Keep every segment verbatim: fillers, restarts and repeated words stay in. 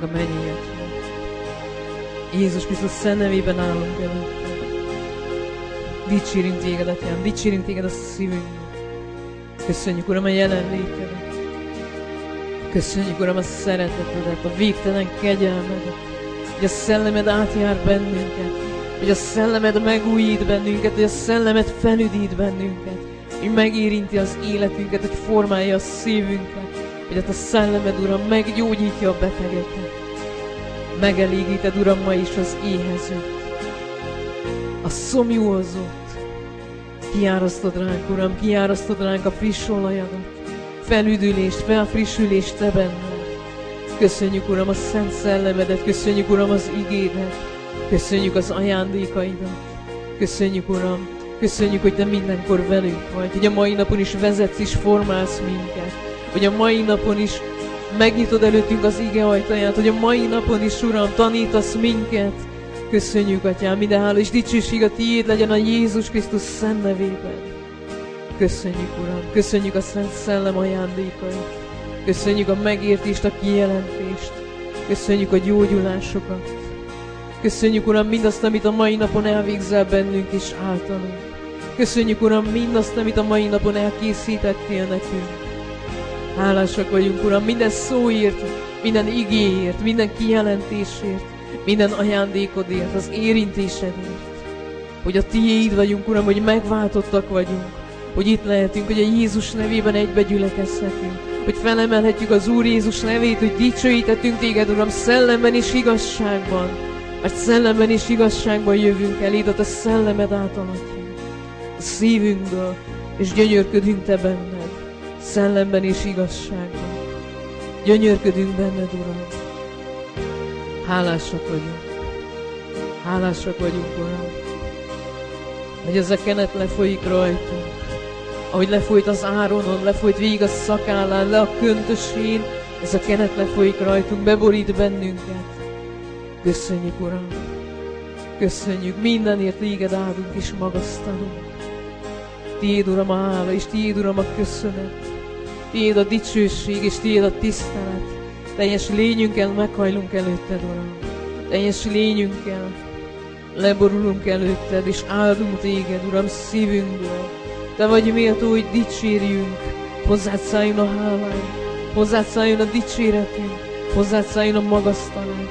a mennyi Atyát. Jézus Krisztus szent nevében állunk előtted. Dicsérünk téged, Atyám, dicsérünk téged a szívünkben. Köszönjük, Uram, a jelenlétedet. Köszönjük, Uram, a szeretetedet, a végtelen kegyelmedet, hogy a szellemed átjár bennünket, hogy a szellemed megújít bennünket, hogy a szellemed felüdít bennünket, hogy megérinti az életünket, hogy formálja a szívünket, hogy a szellemed, Uram, meggyógyítja a betegeket. Megelégíted, Uram, ma is az éhezőt, a szomjúozót. Kiárasztod ránk, Uram, kiárasztod ránk a friss olajadat, felüdülést, felfrissülést te benned. Köszönjük, Uram, a szent szellemedet, köszönjük, Uram, az igédet, köszönjük az ajándékaidat. Köszönjük, Uram, köszönjük, hogy te mindenkor velünk vagy, hogy a mai napon is vezetsz és formálsz minket, hogy a mai napon is megnyitod előttünk az ige ajtaját, hogy a mai napon is, Uram, tanítasz minket. Köszönjük, Atyám, minden hála és dicsőség a tiéd legyen a Jézus Krisztus szent nevében. Köszönjük, Uram, köszönjük a Szent Szellem ajándékait, köszönjük a megértést, a kijelentést, köszönjük a gyógyulásokat. Köszönjük, Uram, mindazt, amit a mai napon elvégzel bennünk és általunk. Köszönjük, Uram, mindazt, amit a mai napon elkészítettél nekünk. Hálásak vagyunk, Uram, minden szóért, minden igéért, minden kijelentésért, minden ajándékodért, az érintésedért. Hogy a tiéd vagyunk, Uram, hogy megváltottak vagyunk, hogy itt lehetünk, hogy a Jézus nevében egybe gyülekezhetünk, hogy felemelhetjük az Úr Jézus nevét, hogy dicsőítettünk téged, Uram, szellemben és igazságban. Mert szellemben és igazságban jövünk eléd, a te szellemed átalatja a szívünkből, és gyönyörködünk te benned, szellemben és igazságban. Gyönyörködünk benned, Uram. Hálásak vagyunk. Hálásak vagyunk, Uram, hogy ez a kenet lefolyik rajtunk. Ahogy lefolyt az Áronon, lefolyt végig a szakállán, le a köntösén, ez a kenet lefolyik rajtunk, beborít bennünket. Köszönjük, Uram! Köszönjük, mindenért téged áldunk és magasztalunk. Tiéd, Uram, a hála, és tiéd, Uram, a köszönet. Tiéd a dicsőség, és tiéd a tisztelet. Teljes lényünkkel meghajlunk előtted, Uram. Teljes lényünkkel leborulunk előtted, és áldunk téged, Uram, szívünkből. Te vagy méltó, hogy dicsérjünk. Hozzád szálljon a hálánk, hozzád szálljon a dicséretünk, hozzád szálljon a magasztalás.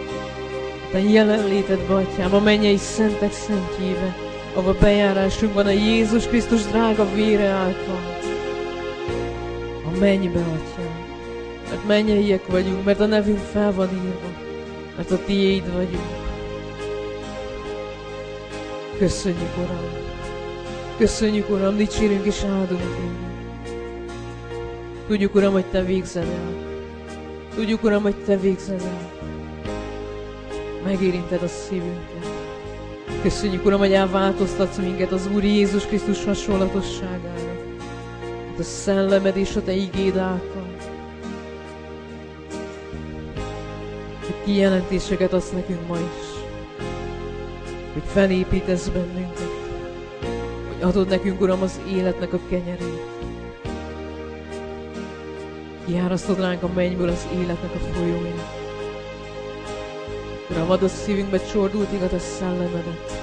Te jelenlétedbe, Atyám, a mennyei szentek szentjébe, ahol bejárásunk van a Jézus Krisztus drága vére által. A mennybe, Atyám, mert mennyeiek vagyunk, mert a nevünk fel van írva, mert a tiéd vagyunk. Köszönjük, Uram! Köszönjük, Uram, dicsérünk és áldunk téged. Tudjuk, Uram, hogy te végzed el. Tudjuk, Uram, hogy te végzed el. Megérinted a szívünket. Köszönjük, Uram, hogy elváltoztatsz minket az Úr Jézus Krisztus hasonlatosságára. A szellemed és a te igéd által. Hogy kijelentéseket adsz nekünk ma is. Hogy felépítesz bennünket. Hogy adod nekünk, Uram, az életnek a kenyerét. Kiárasztod ránk a mennyből az életnek a folyóját. Uram, add a szívünkbe csordultig a te szellemedet.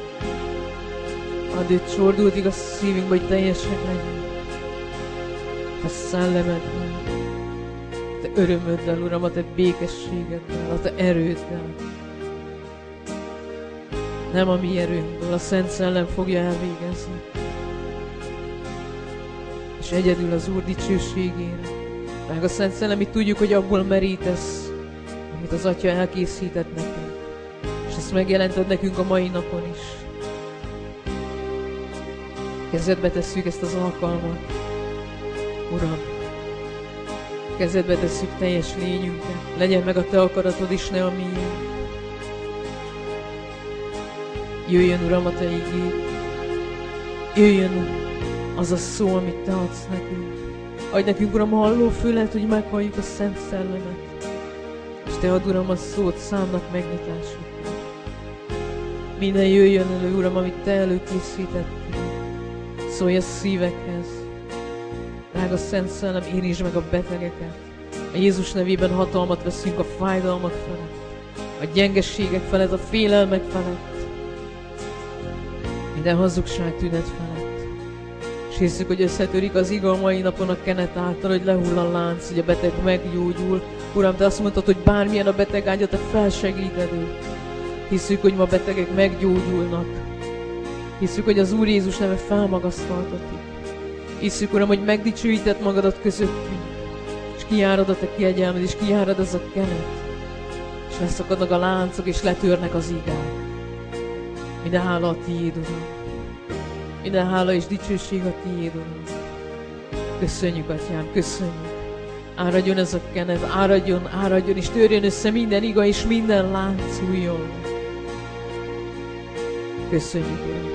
Add, hogy csordultig a szívünkbe, hogy teljesek legyünk. Te szellemedben, te örömöddel, Uram, a te békességeddel, a te erőddel. Nem a mi erőnkből, a Szent Szellem fogja elvégezni. És egyedül az Úr dicsőségére. Meg a Szent Szellem, mi tudjuk, hogy abból merítesz, amit az Atya elkészített nekünk. És ezt megjelented nekünk a mai napon is. Kezedbe tesszük ezt az alkalmat. Uram, kezedbe tesszük teljes lényünket. Legyen meg a te akaratod is, ne a miénk. Jöjjön, Uram, a te igéd. Jöjjön az a szó, amit te adsz nekünk. Adj nekünk, Uram, halló fület, hogy meghalljuk a Szent Szellemet. És te add, Uram, a szót számnak megnyitásukra. Minden jöjjön elő, Uram, amit te előkészítettél. Szólj a szívekhez. Drága Szent Szellem, érintsd meg a betegeket. A Jézus nevében hatalmat veszünk a fájdalmak felett, a gyengességek felett, a félelmek felett, minden hazugság tünet felett. És hiszük, hogy összetörik az igaz mai napon a kenet által, hogy lehull a lánc, hogy a beteg meggyógyul. Uram, Te azt mondtad, hogy bármilyen a beteg ágya, Te felsegíted őt. Hiszük, hogy ma betegek meggyógyulnak. Hiszük, hogy az Úr Jézus neve felmagasztaltatik. Hiszük, Uram, hogy megdicsőíted magadat közöttünk, és kijárad a Te kegyelmed, és kijárad ez a kenet, és leszakadnak a láncok, és letörnek az igák. Minden hála a Tiéd, Uram. Minden hála és dicsőség a Tiéd, Uram. Köszönjük, Atyám, köszönjük. Áradjon ez a kenet, áradjon, áradjon, és törjön össze minden iga, és minden lánc újjon. Köszönjük, Uram.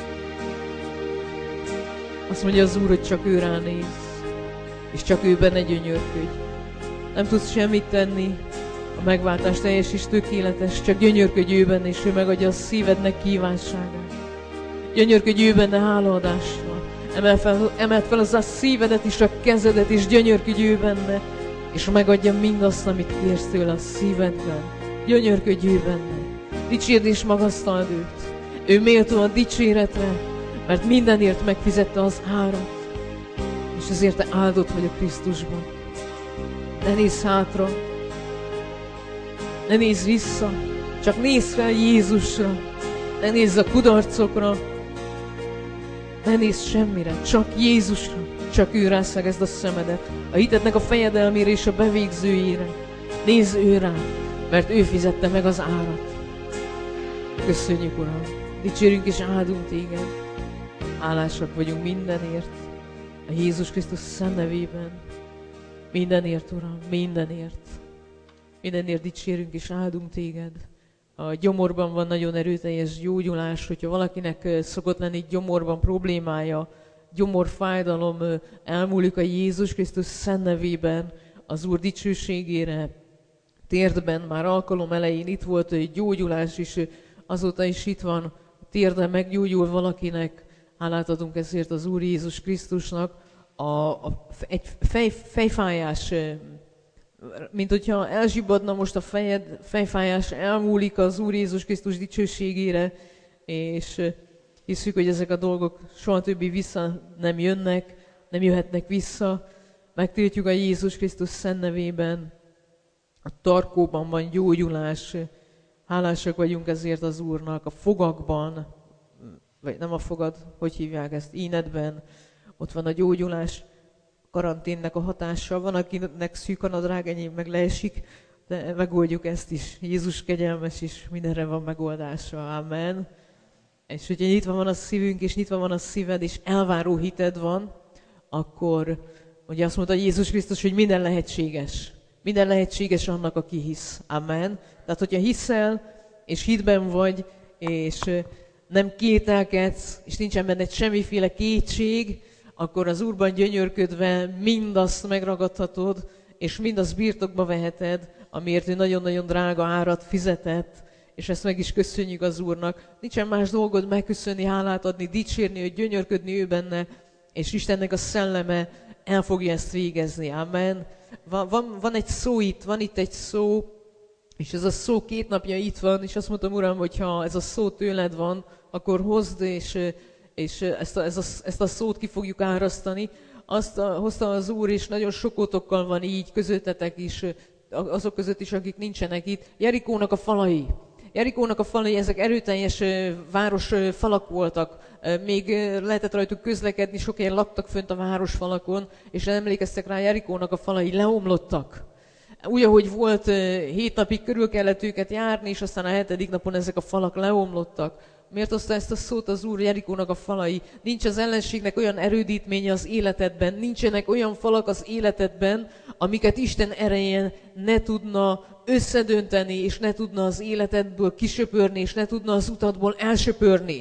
Azt mondja az Úr, hogy csak ő ránéz, és csak ő benne gyönyörködj. Nem tudsz semmit tenni, a megváltás teljes és tökéletes, csak gyönyörködj ő benne, és ő megadja a szívednek kívánságát. Gyönyörködj ő benne hálaadásra. Emeld fel, emeld fel az a szívedet és a kezedet, és gyönyörködj ő benne, és megadja mindazt, amit kérsz tőle a szívedben. Gyönyörködj ő benne. Dicsérd és magasztald őt. Ő méltó a dicséretre, mert mindenért megfizette az árat, és ezért te áldott vagy a Krisztusban. Ne nézz hátra, ne nézz vissza, csak nézz fel Jézusra, ne nézz a kudarcokra, ne nézz semmire, csak Jézusra, csak ő rá szegezd a szemedet, a hitednek a fejedelmére és a bevégzőjére. Nézz ő rá, mert ő fizette meg az árat. Köszönjük, Uram, dicsérünk és áldunk téged. Hálásak vagyunk mindenért, a Jézus Krisztus szent nevében. Mindenért, Uram, mindenért. Mindenért dicsérünk és áldunk téged. A gyomorban van nagyon erőteljes gyógyulás, hogyha valakinek szokott lenni gyomorban problémája, gyomorfájdalom, elmúlik a Jézus Krisztus szent nevében, az Úr dicsőségére. Térdben már alkalom elején itt volt egy gyógyulás, és azóta is itt van, térden meggyógyul valakinek. Hálát adunk ezért az Úr Jézus Krisztusnak. A, a, egy fej, fejfájás, mint hogyha elzsibbadna most a fejed, fejfájás elmúlik az Úr Jézus Krisztus dicsőségére, és hiszük, hogy ezek a dolgok soha többi vissza nem jönnek, nem jöhetnek vissza. Megtiltjuk a Jézus Krisztus szent nevében. A tarkóban van gyógyulás. Hálásak vagyunk ezért az Úrnak. A fogakban, vagy nem a fogad, hogy hívják ezt, ínedben, ott van a gyógyulás, karanténnek a hatása. Van, akinek szűk a nadrág, enyém meg leesik, de megoldjuk ezt is. Jézus kegyelmes is, mindenre van megoldása. Amen. És hogyha nyitva van a szívünk, és nyitva van a szíved, és elváró hited van, akkor ugye azt mondta Jézus Krisztus, hogy minden lehetséges. Minden lehetséges annak, aki hisz. Amen. Tehát, hogyha hiszel, és hitben vagy, és nem kételkedsz, és nincsen benned semmiféle kétség, akkor az Úrban gyönyörködve mindazt megragadhatod, és mindazt birtokba veheted, amiért ő nagyon-nagyon drága árat fizetett, és ezt meg is köszönjük az Úrnak. Nincsen más dolgod megköszönni, hálát adni, dicsérni, hogy gyönyörködni ő benne, és Istennek a szelleme el fogja ezt végezni. Amen. Van, van, van egy szó itt, van itt egy szó, és ez a szó két napja itt van, és azt mondtam, Uram, hogy ha ez a szó tőled van, akkor hozd, és, és ezt, a, ezt, a, ezt a szót ki fogjuk árasztani. Azt a, hozta az Úr, és nagyon sokotokkal van így, közöttetek is, azok között is, akik nincsenek itt. Jerikónak a falai. Jerikónak a falai, ezek erőteljes város falak voltak. Még lehetett rajtuk közlekedni, sok helyen laktak fönt a városfalakon, és emlékeztek rá, Jerikónak a falai leomlottak. Úgy, ahogy volt, hét napig körül kellett őket járni, és aztán a hetedik napon ezek a falak leomlottak. Miért hozta ezt a szót az Úr? Jerikónak a falai? Nincs az ellenségnek olyan erődítménye az életedben, nincsenek olyan falak az életedben, amiket Isten ereje ne tudna összedönteni, és ne tudna az életedből kisöpörni, és ne tudna az utadból elsöpörni.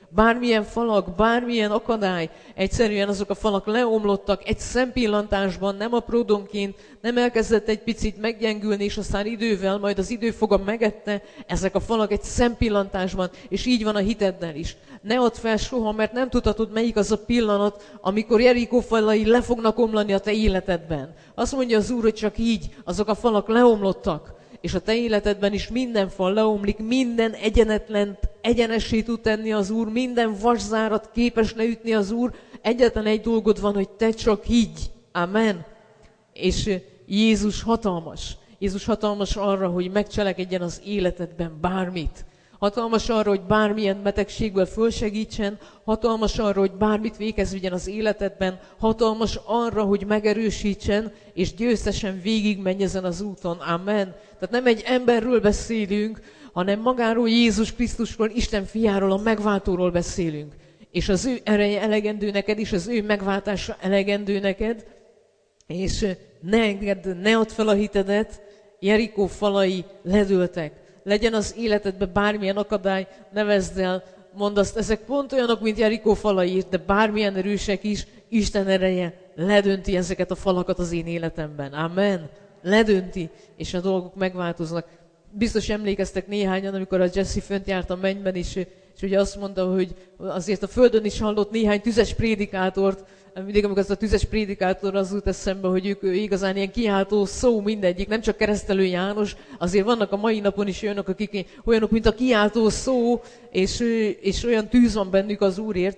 Bármilyen falak, bármilyen akadály, egyszerűen azok a falak leomlottak egy szempillantásban, nem apródonként, nem elkezdett egy picit meggyengülni, és aztán idővel, majd az időfoga megette, ezek a falak egy szempillantásban, és így van a hiteddel is. Ne add fel soha, mert nem tudhatod, melyik az a pillanat, amikor Jerikó falai le fognak omlani a te életedben. Azt mondja az Úr, hogy csak így azok a falak leomlottak, és a te életedben is minden fal leomlik, minden egyenetlent egyenessé tud tenni az Úr, minden vaszárat képes leütni az Úr. Egyetlen egy dolgod van, hogy te csak higgy. Amen. És Jézus hatalmas. Jézus hatalmas arra, hogy megcselekedjen az életedben bármit. Hatalmas arra, hogy bármilyen betegségből fölsegítsen, hatalmas arra, hogy bármit végez vigyen az életedben, hatalmas arra, hogy megerősítsen, és győztesen végigmenj ezen az úton. Amen. Tehát nem egy emberről beszélünk, hanem magáról, Jézus Krisztusról, Isten fiáról, a megváltóról beszélünk. És az ő ereje elegendő neked, és az ő megváltása elegendő neked, és ne engedd, ne add fel a hitedet, Jerikó falai ledőltek. Legyen az életedben bármilyen akadály, nevezd el, mondd azt, ezek pont olyanok, mint Jerikó falai, de bármilyen erősek is, Isten ereje ledönti ezeket a falakat az én életemben. Amen. Ledönti, és a dolgok megváltoznak. Biztos emlékeztek néhányan, amikor a Jesse fönt járt a mennyben, és, és ugye azt mondta, hogy azért a földön is hallott néhány tüzes prédikátort, mindig amikor az a tüzes prédikátor az jut eszembe, hogy ők igazán ilyen kiáltó szó mindegyik, nem csak Keresztelő János, azért vannak a mai napon is olyanok, akik olyanok, mint a kiáltó szó, és, és olyan tűz van bennük az Úrért,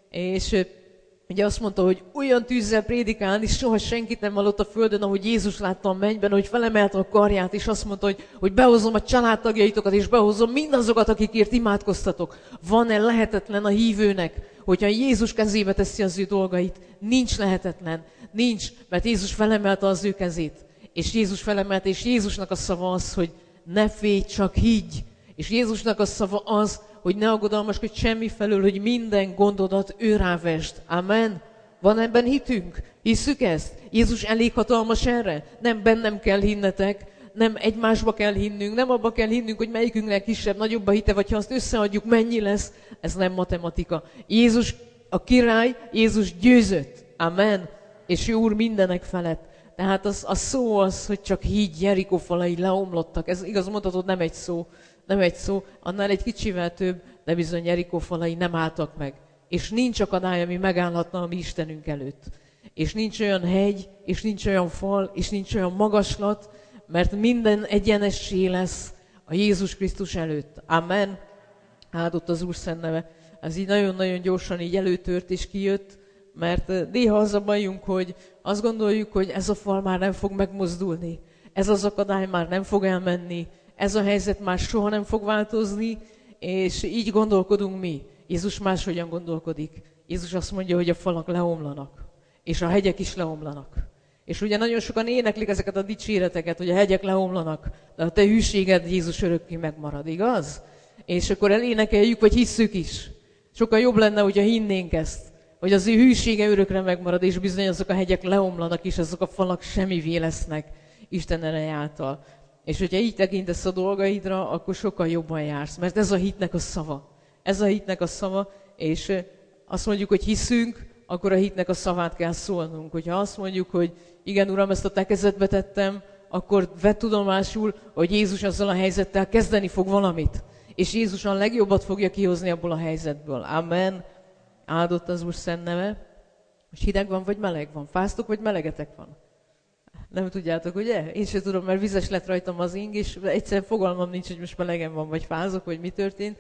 és ugye azt mondta, hogy olyan tűzzel prédikálni, soha senkit nem hallott a földön, ahogy Jézus látta a mennyben, hogy felemelte a karját, és azt mondta, hogy, hogy behozom a családtagjaitokat, és behozom mindazokat, akikért imádkoztatok. Van-e lehetetlen a hívőnek, hogyha Jézus kezébe teszi az ő dolgait? Nincs lehetetlen. Nincs, mert Jézus felemelte az ő kezét. És Jézus felemelte, és Jézusnak a szava az, hogy ne félj, csak higgy. És Jézusnak a szava az, hogy ne aggodalmaskodj semmi felől, hogy minden gondodat ő rávesd. Amen. Van ebben hitünk? Hisszük ezt? Jézus elég hatalmas erre? Nem bennem kell hinnetek, nem egymásba kell hinnünk, nem abba kell hinnünk, hogy melyikünknek kisebb, nagyobb a hite, vagy ha azt összeadjuk, mennyi lesz. Ez nem matematika. Jézus a király, Jézus győzött. Amen. És ő Úr mindenek felett. Tehát az, a szó az, hogy csak higgy, Jerikó falai leomlottak. Ez igaz, mondhatod, nem egy szó. Nem egy szó, annál egy kicsivel több, de bizony Jerikó falai nem álltak meg. És nincs akadály, ami megállhatna a mi Istenünk előtt. És nincs olyan hegy, és nincs olyan fal, és nincs olyan magaslat, mert minden egyenessé lesz a Jézus Krisztus előtt. Amen. Áldott az Úr szent neve. Ez így nagyon-nagyon gyorsan így előtört és kijött, mert néha az a bajunk, hogy azt gondoljuk, hogy ez a fal már nem fog megmozdulni. Ez az akadály már nem fog elmenni. Ez a helyzet már soha nem fog változni, és így gondolkodunk mi. Jézus máshogyan gondolkodik. Jézus azt mondja, hogy a falak leomlanak, és a hegyek is leomlanak. És ugye nagyon sokan éneklik ezeket a dicséreteket, hogy a hegyek leomlanak, de a te hűséged, Jézus, örökké megmarad, igaz? És akkor elénekeljük, vagy hisszük is. Sokkal jobb lenne, hogyha hinnénk ezt, hogy az ő hűsége örökre megmarad, és bizony azok a hegyek leomlanak, és azok a falak semmivé lesznek Isten ereje által. És hogyha így tekintesz a dolgaidra, akkor sokkal jobban jársz. Mert ez a hitnek a szava. Ez a hitnek a szava, és azt mondjuk, hogy hiszünk, akkor a hitnek a szavát kell szólnunk. Hogyha azt mondjuk, hogy igen, Uram, ezt a te kezedbe tettem, akkor vedd tudomásul, hogy Jézus azzal a helyzettel kezdeni fog valamit. És Jézus a legjobbat fogja kihozni abból a helyzetből. Amen. Áldott az Úr szent neve. Most hideg van, vagy meleg van? Fáztok, vagy melegetek van? Nem tudjátok, ugye? Én sem tudom, mert vizes lett rajtam az ing, és egyszerűen fogalmam nincs, hogy most melegem van, vagy fázok, vagy mi történt.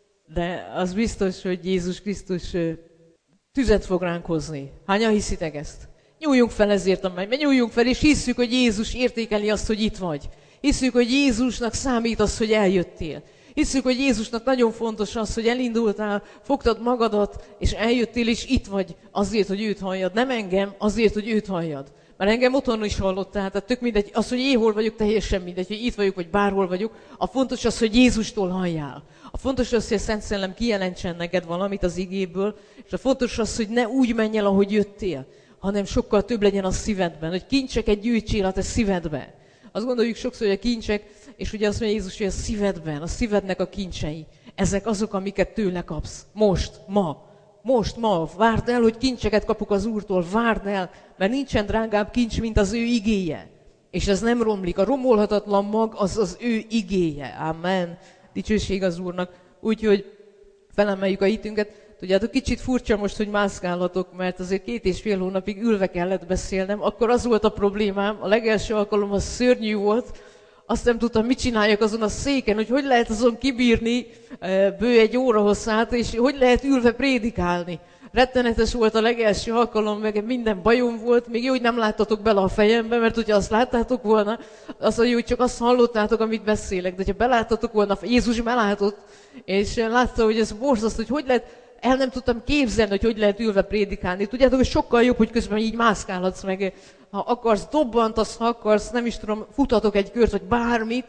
De az biztos, hogy Jézus Krisztus tüzet fog ránk hozni. Hányan hiszitek ezt? Nyúljunk fel ezért a mennybe, nyúljunk fel, és hisszük, hogy Jézus értékeli azt, hogy itt vagy. Hisszük, hogy Jézusnak számít az, hogy eljöttél. Hisszük, hogy Jézusnak nagyon fontos az, hogy elindultál, fogtad magadat, és eljöttél, és itt vagy azért, hogy őt halljad. Nem engem, azért, hogy őt halljad. Mert engem otthon is hallottál, tehát tök mindegy, az, hogy én hol vagyok, teljesen mindegy, hogy itt vagyok, vagy bárhol vagyok. A fontos az, hogy Jézustól halljál. A fontos az, hogy a Szent Szellem kijelentsen neked valamit az igéből, és a fontos az, hogy ne úgy menj el, ahogy jöttél, hanem sokkal több legyen a szívedben, hogy kincseket gyűjtsél a te szívedbe. Azt gondoljuk sokszor, hogy a kincsek, és ugye azt mondja Jézus, hogy a szívedben, a szívednek a kincsei, ezek azok, amiket tőle kapsz. Most, ma. Most, ma. Várd el, hogy kincseket kapok az Úrtól. Várd el, mert nincsen drágább kincs, mint az ő igéje. És ez nem romlik. A romolhatatlan mag az az ő igéje. Amen. Dicsőség az Úrnak. Úgyhogy felemeljük a hitünket. Tudjátok, kicsit furcsa most, hogy mászkálhatok, mert azért két és fél hónapig ülve kellett beszélnem. Akkor az volt a problémám, a legelső alkalom az szörnyű volt. Azt nem tudtam, mit csináljak azon a széken, hogy hogy lehet azon kibírni bő egy óra hosszát, és hogy lehet ülve prédikálni. Rettenetes volt a legelső alkalom, meg minden bajom volt, még jó, hogy nem láttatok bele a fejembe, mert hogyha azt láttátok volna, az a jó, hogy csak azt hallottátok, amit beszélek. De ha beláttatok volna, Jézus belátott, és látta, hogy ez borzasztó, hogy hogy lehet, el nem tudtam képzelni, hogy hogy lehet ülve prédikálni. Tudjátok, hogy sokkal jobb, hogy közben így mászkálhatsz meg. Ha akarsz, dobbantasz, ha akarsz, nem is tudom, futhatok egy kört, vagy bármit.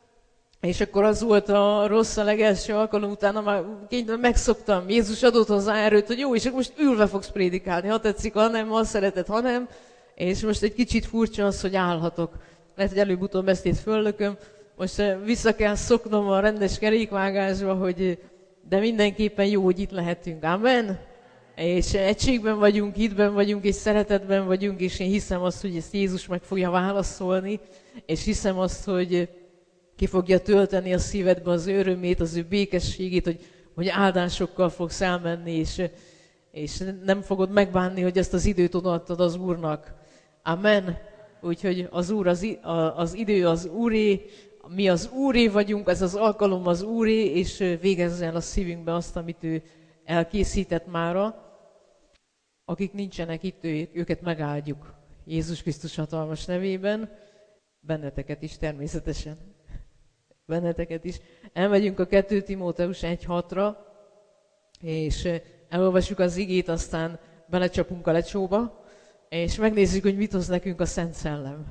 És akkor az volt a rossz a legelső alkalom, utána már kénytelen megszoktam. Jézus adott hozzá erőt, hogy jó, és most ülve fogsz prédikálni. Ha tetszik, ha nem, ha szereted, ha nem. És most egy kicsit furcsa az, hogy állhatok. Lehet, hogy előbb-utóbb ezt itt föllököm. Most vissza kell szoknom a rendes kerékvágásba, hogy de mindenképpen jó, hogy itt lehetünk. Amen? És egységben vagyunk, hitben vagyunk, és szeretetben vagyunk, és én hiszem azt, hogy ezt Jézus meg fogja válaszolni, és hiszem azt, hogy ki fogja tölteni a szívedbe az ő örömét, az ő békességét, hogy, hogy áldásokkal fogsz elmenni, és, és nem fogod megbánni, hogy ezt az időt odaadtad az Úrnak. Amen? Úgyhogy az Úr, az, az idő az Úré, mi az Úré vagyunk, ez az alkalom az Úré, és végezzen el a szívünkbe azt, amit ő elkészített mára. Akik nincsenek itt, őket megáldjuk. Jézus Krisztus hatalmas nevében, benneteket is természetesen. Benneteket is. Elmegyünk a kettő Timóteus egy hatra, és elolvassuk az igét, aztán belecsapunk a lecsóba, és megnézzük, hogy mit hoz nekünk a Szent Szellem.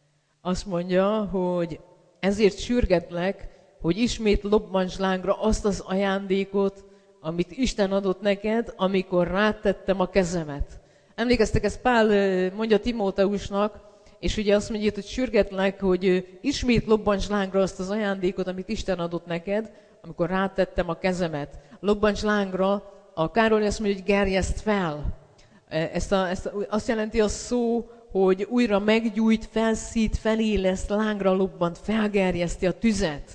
Azt mondja, hogy ezért sürgetlek, hogy ismét lobbantsd lángra azt az ajándékot, amit Isten adott neked, amikor rátettem a kezemet. Emlékeztek, ezt Pál mondja Timóteusnak, és ugye azt mondja, hogy sürgetlek, hogy ismét lobbantsd lángra azt az ajándékot, amit Isten adott neked, amikor rátettem a kezemet. Lobbantsd lángra, a Károly azt mondja, hogy gerjeszt fel. Ezt a, ezt a, azt jelenti a szó, hogy újra meggyújt, felszít, feléleszt, lángra lobbant, felgerjeszti a tüzet.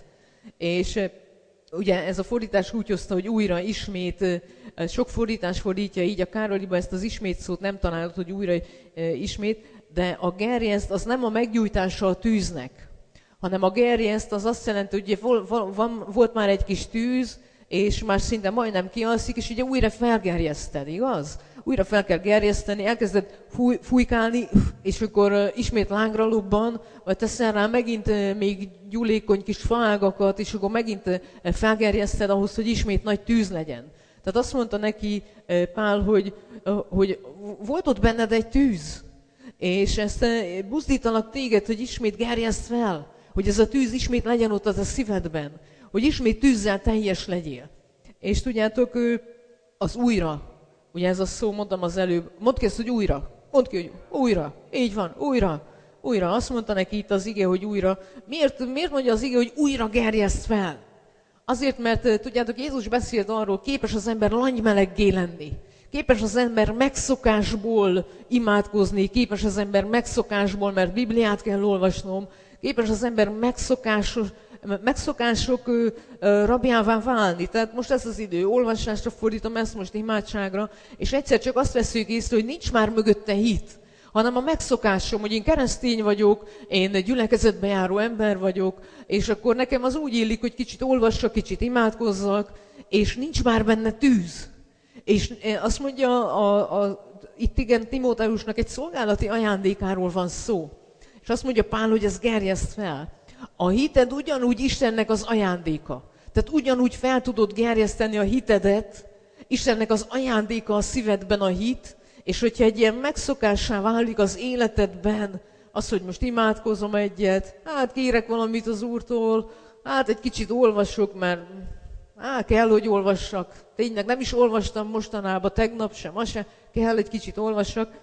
És ugye ez a fordítás úgy hozta, hogy újra, ismét, sok fordítás fordítja így, a Károlyban ezt az ismét szót nem találod, hogy újra, ismét, de a gerjeszt az nem a meggyújtása a tűznek, hanem a gerjeszt az azt jelenti, hogy van, van, volt már egy kis tűz, és már szinte majdnem kialszik, és ugye újra felgerjeszted, igaz? Újra fel kell gerjeszteni, elkezded fúj, fújkálni, és akkor ismét lángra lobban, vagy teszel rá megint még gyúlékony kis faágakat, és akkor megint felgerjeszted ahhoz, hogy ismét nagy tűz legyen. Tehát azt mondta neki Pál, hogy, hogy volt ott benned egy tűz, és ezt buzdítalak téged, hogy ismét gerjeszt fel, hogy ez a tűz ismét legyen ott az a szívedben, hogy ismét tűzzel teljes legyél. És tudjátok, az újra, ugye ez a szó, mondtam az előbb, mondd ki ezt, hogy újra, mondd ki, hogy újra, így van, újra, újra. Azt mondta neki itt az ige, hogy újra. Miért, miért mondja az ige, hogy újra gerjeszt fel? Azért, mert tudjátok, Jézus beszélt arról, képes az ember langymeleggé lenni. Képes az ember megszokásból imádkozni, képes az ember megszokásból, mert Bibliát kell olvasnom, képes az ember megszokásos, megszokások ö, ö, rabjává válni. Tehát most ez az idő, olvasásra fordítom ezt most imádságra, és egyszer csak azt veszük észre, hogy nincs már mögötte hit, hanem a megszokásom, hogy én keresztény vagyok, én gyülekezetbe járó ember vagyok, és akkor nekem az úgy illik, hogy kicsit olvassak, kicsit imádkozzak, és nincs már benne tűz. És azt mondja, a, a, itt igen, Timóteusnak egy szolgálati ajándékáról van szó. És azt mondja Pál, hogy ez gerjeszt fel. A hited ugyanúgy Istennek az ajándéka. Tehát ugyanúgy fel tudod gerjeszteni a hitedet, Istennek az ajándéka a szívedben a hit, és hogyha egy ilyen megszokássá válik az életedben, az, hogy most imádkozom egyet, hát kérek valamit az Úrtól, hát egy kicsit olvasok, mert hát kell, hogy olvassak. Tényleg nem is olvastam mostanában, tegnap sem, ma sem, kell egy kicsit olvassak.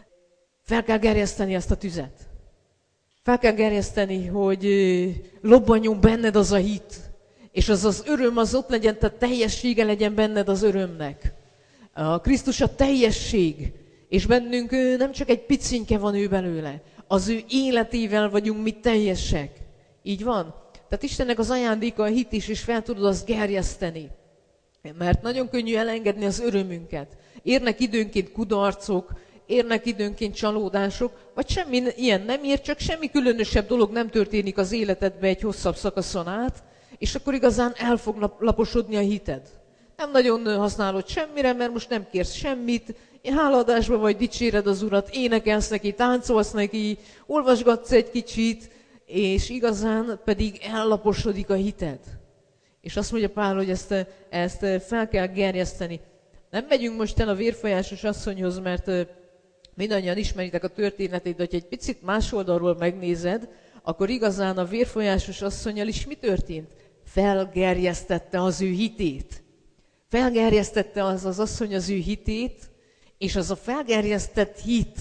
Fel kell gerjeszteni ezt a tüzet. Fel kell gerjeszteni, hogy lobbanjon benned az a hit. És az az öröm az ott legyen, tehát teljessége legyen benned az örömnek. A Krisztus a teljesség, és bennünk ő nem csak egy picinke van ő belőle, az ő életével vagyunk mi teljesek. Így van? Tehát Istennek az ajándéka a hit is, és fel tudod azt gerjeszteni. Mert nagyon könnyű elengedni az örömünket. Érnek időnként kudarcok, érnek időnként csalódások, vagy semmi ilyen nem ér, csak semmi különösebb dolog nem történik az életedbe egy hosszabb szakaszon át, és akkor igazán el fog laposodni a hited. Nem nagyon használod semmire, mert most nem kérsz semmit, hálaadásban vagy, dicséred az Urat, énekelsz neki, táncolsz neki, olvasgatsz egy kicsit, és igazán pedig ellaposodik a hited. És azt mondja Pál, hogy ezt, ezt fel kell gerjeszteni. Nem megyünk most el a vérfolyásos asszonyhoz, mert mindannyian ismeritek a történetét, de ha egy picit más oldalról megnézed, akkor igazán a vérfolyásos asszonnyal is mi történt? Felgerjesztette az ő hitét. Felgerjesztette az az asszony az ő hitét, és az a felgerjesztett hit,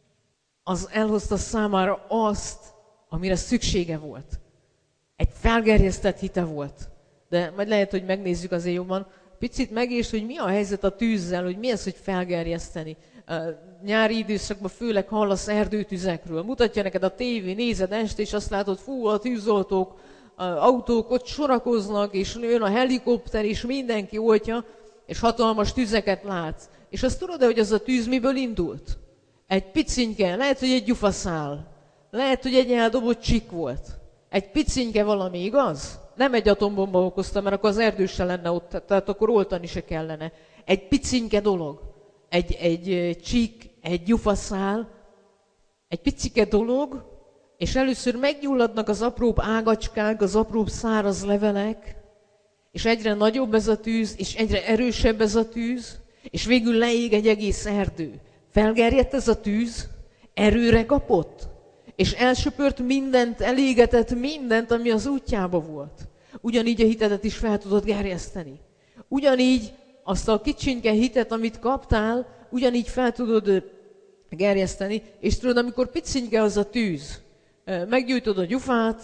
az elhozta számára azt, amire szüksége volt. Egy felgerjesztett hite volt. De majd lehet, hogy megnézzük azért jobban. Picit megértsd, hogy mi a helyzet a tűzzel, hogy mi az, hogy felgerjeszteni. A nyári időszakban főleg hallasz erdőtüzekről. Mutatja neked a tévé, nézed este, és azt látod, fú, a tűzoltók, a autók ott sorakoznak, és jön a helikopter, és mindenki oltja, és hatalmas tüzeket látsz. És azt tudod-e, hogy az a tűz miből indult? Egy picinke, lehet, hogy egy gyufaszál. Lehet, hogy egy eldobott csik volt. Egy picinke valami, igaz? Nem egy atombomba okozta, mert akkor az erdő se lenne ott, tehát akkor oltani se kellene. Egy picinke dolog. Egy, egy csík, egy gyufaszál, egy picike dolog, és először meggyulladnak az apróbb ágacskák, az apróbb száraz levelek, és egyre nagyobb ez a tűz, és egyre erősebb ez a tűz, és végül leég egy egész erdő. Felgerjedt ez a tűz, erőre kapott, és elsöpört mindent, elégetett mindent, ami az útjába volt. Ugyanígy a hitedet is fel tudod gerjeszteni. Ugyanígy azt a kicsinke hitet, amit kaptál, ugyanígy fel tudod gerjeszteni, és tudod, amikor picinke az a tűz, meggyújtod a gyufát,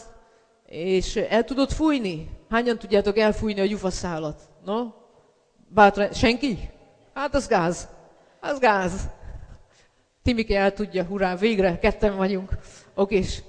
és el tudod fújni. Hányan tudjátok elfújni a gyufaszálat? No? Bátran, senki? Hát az gáz. Az gáz. Timike el tudja, hurrá, végre, ketten vagyunk. Okés.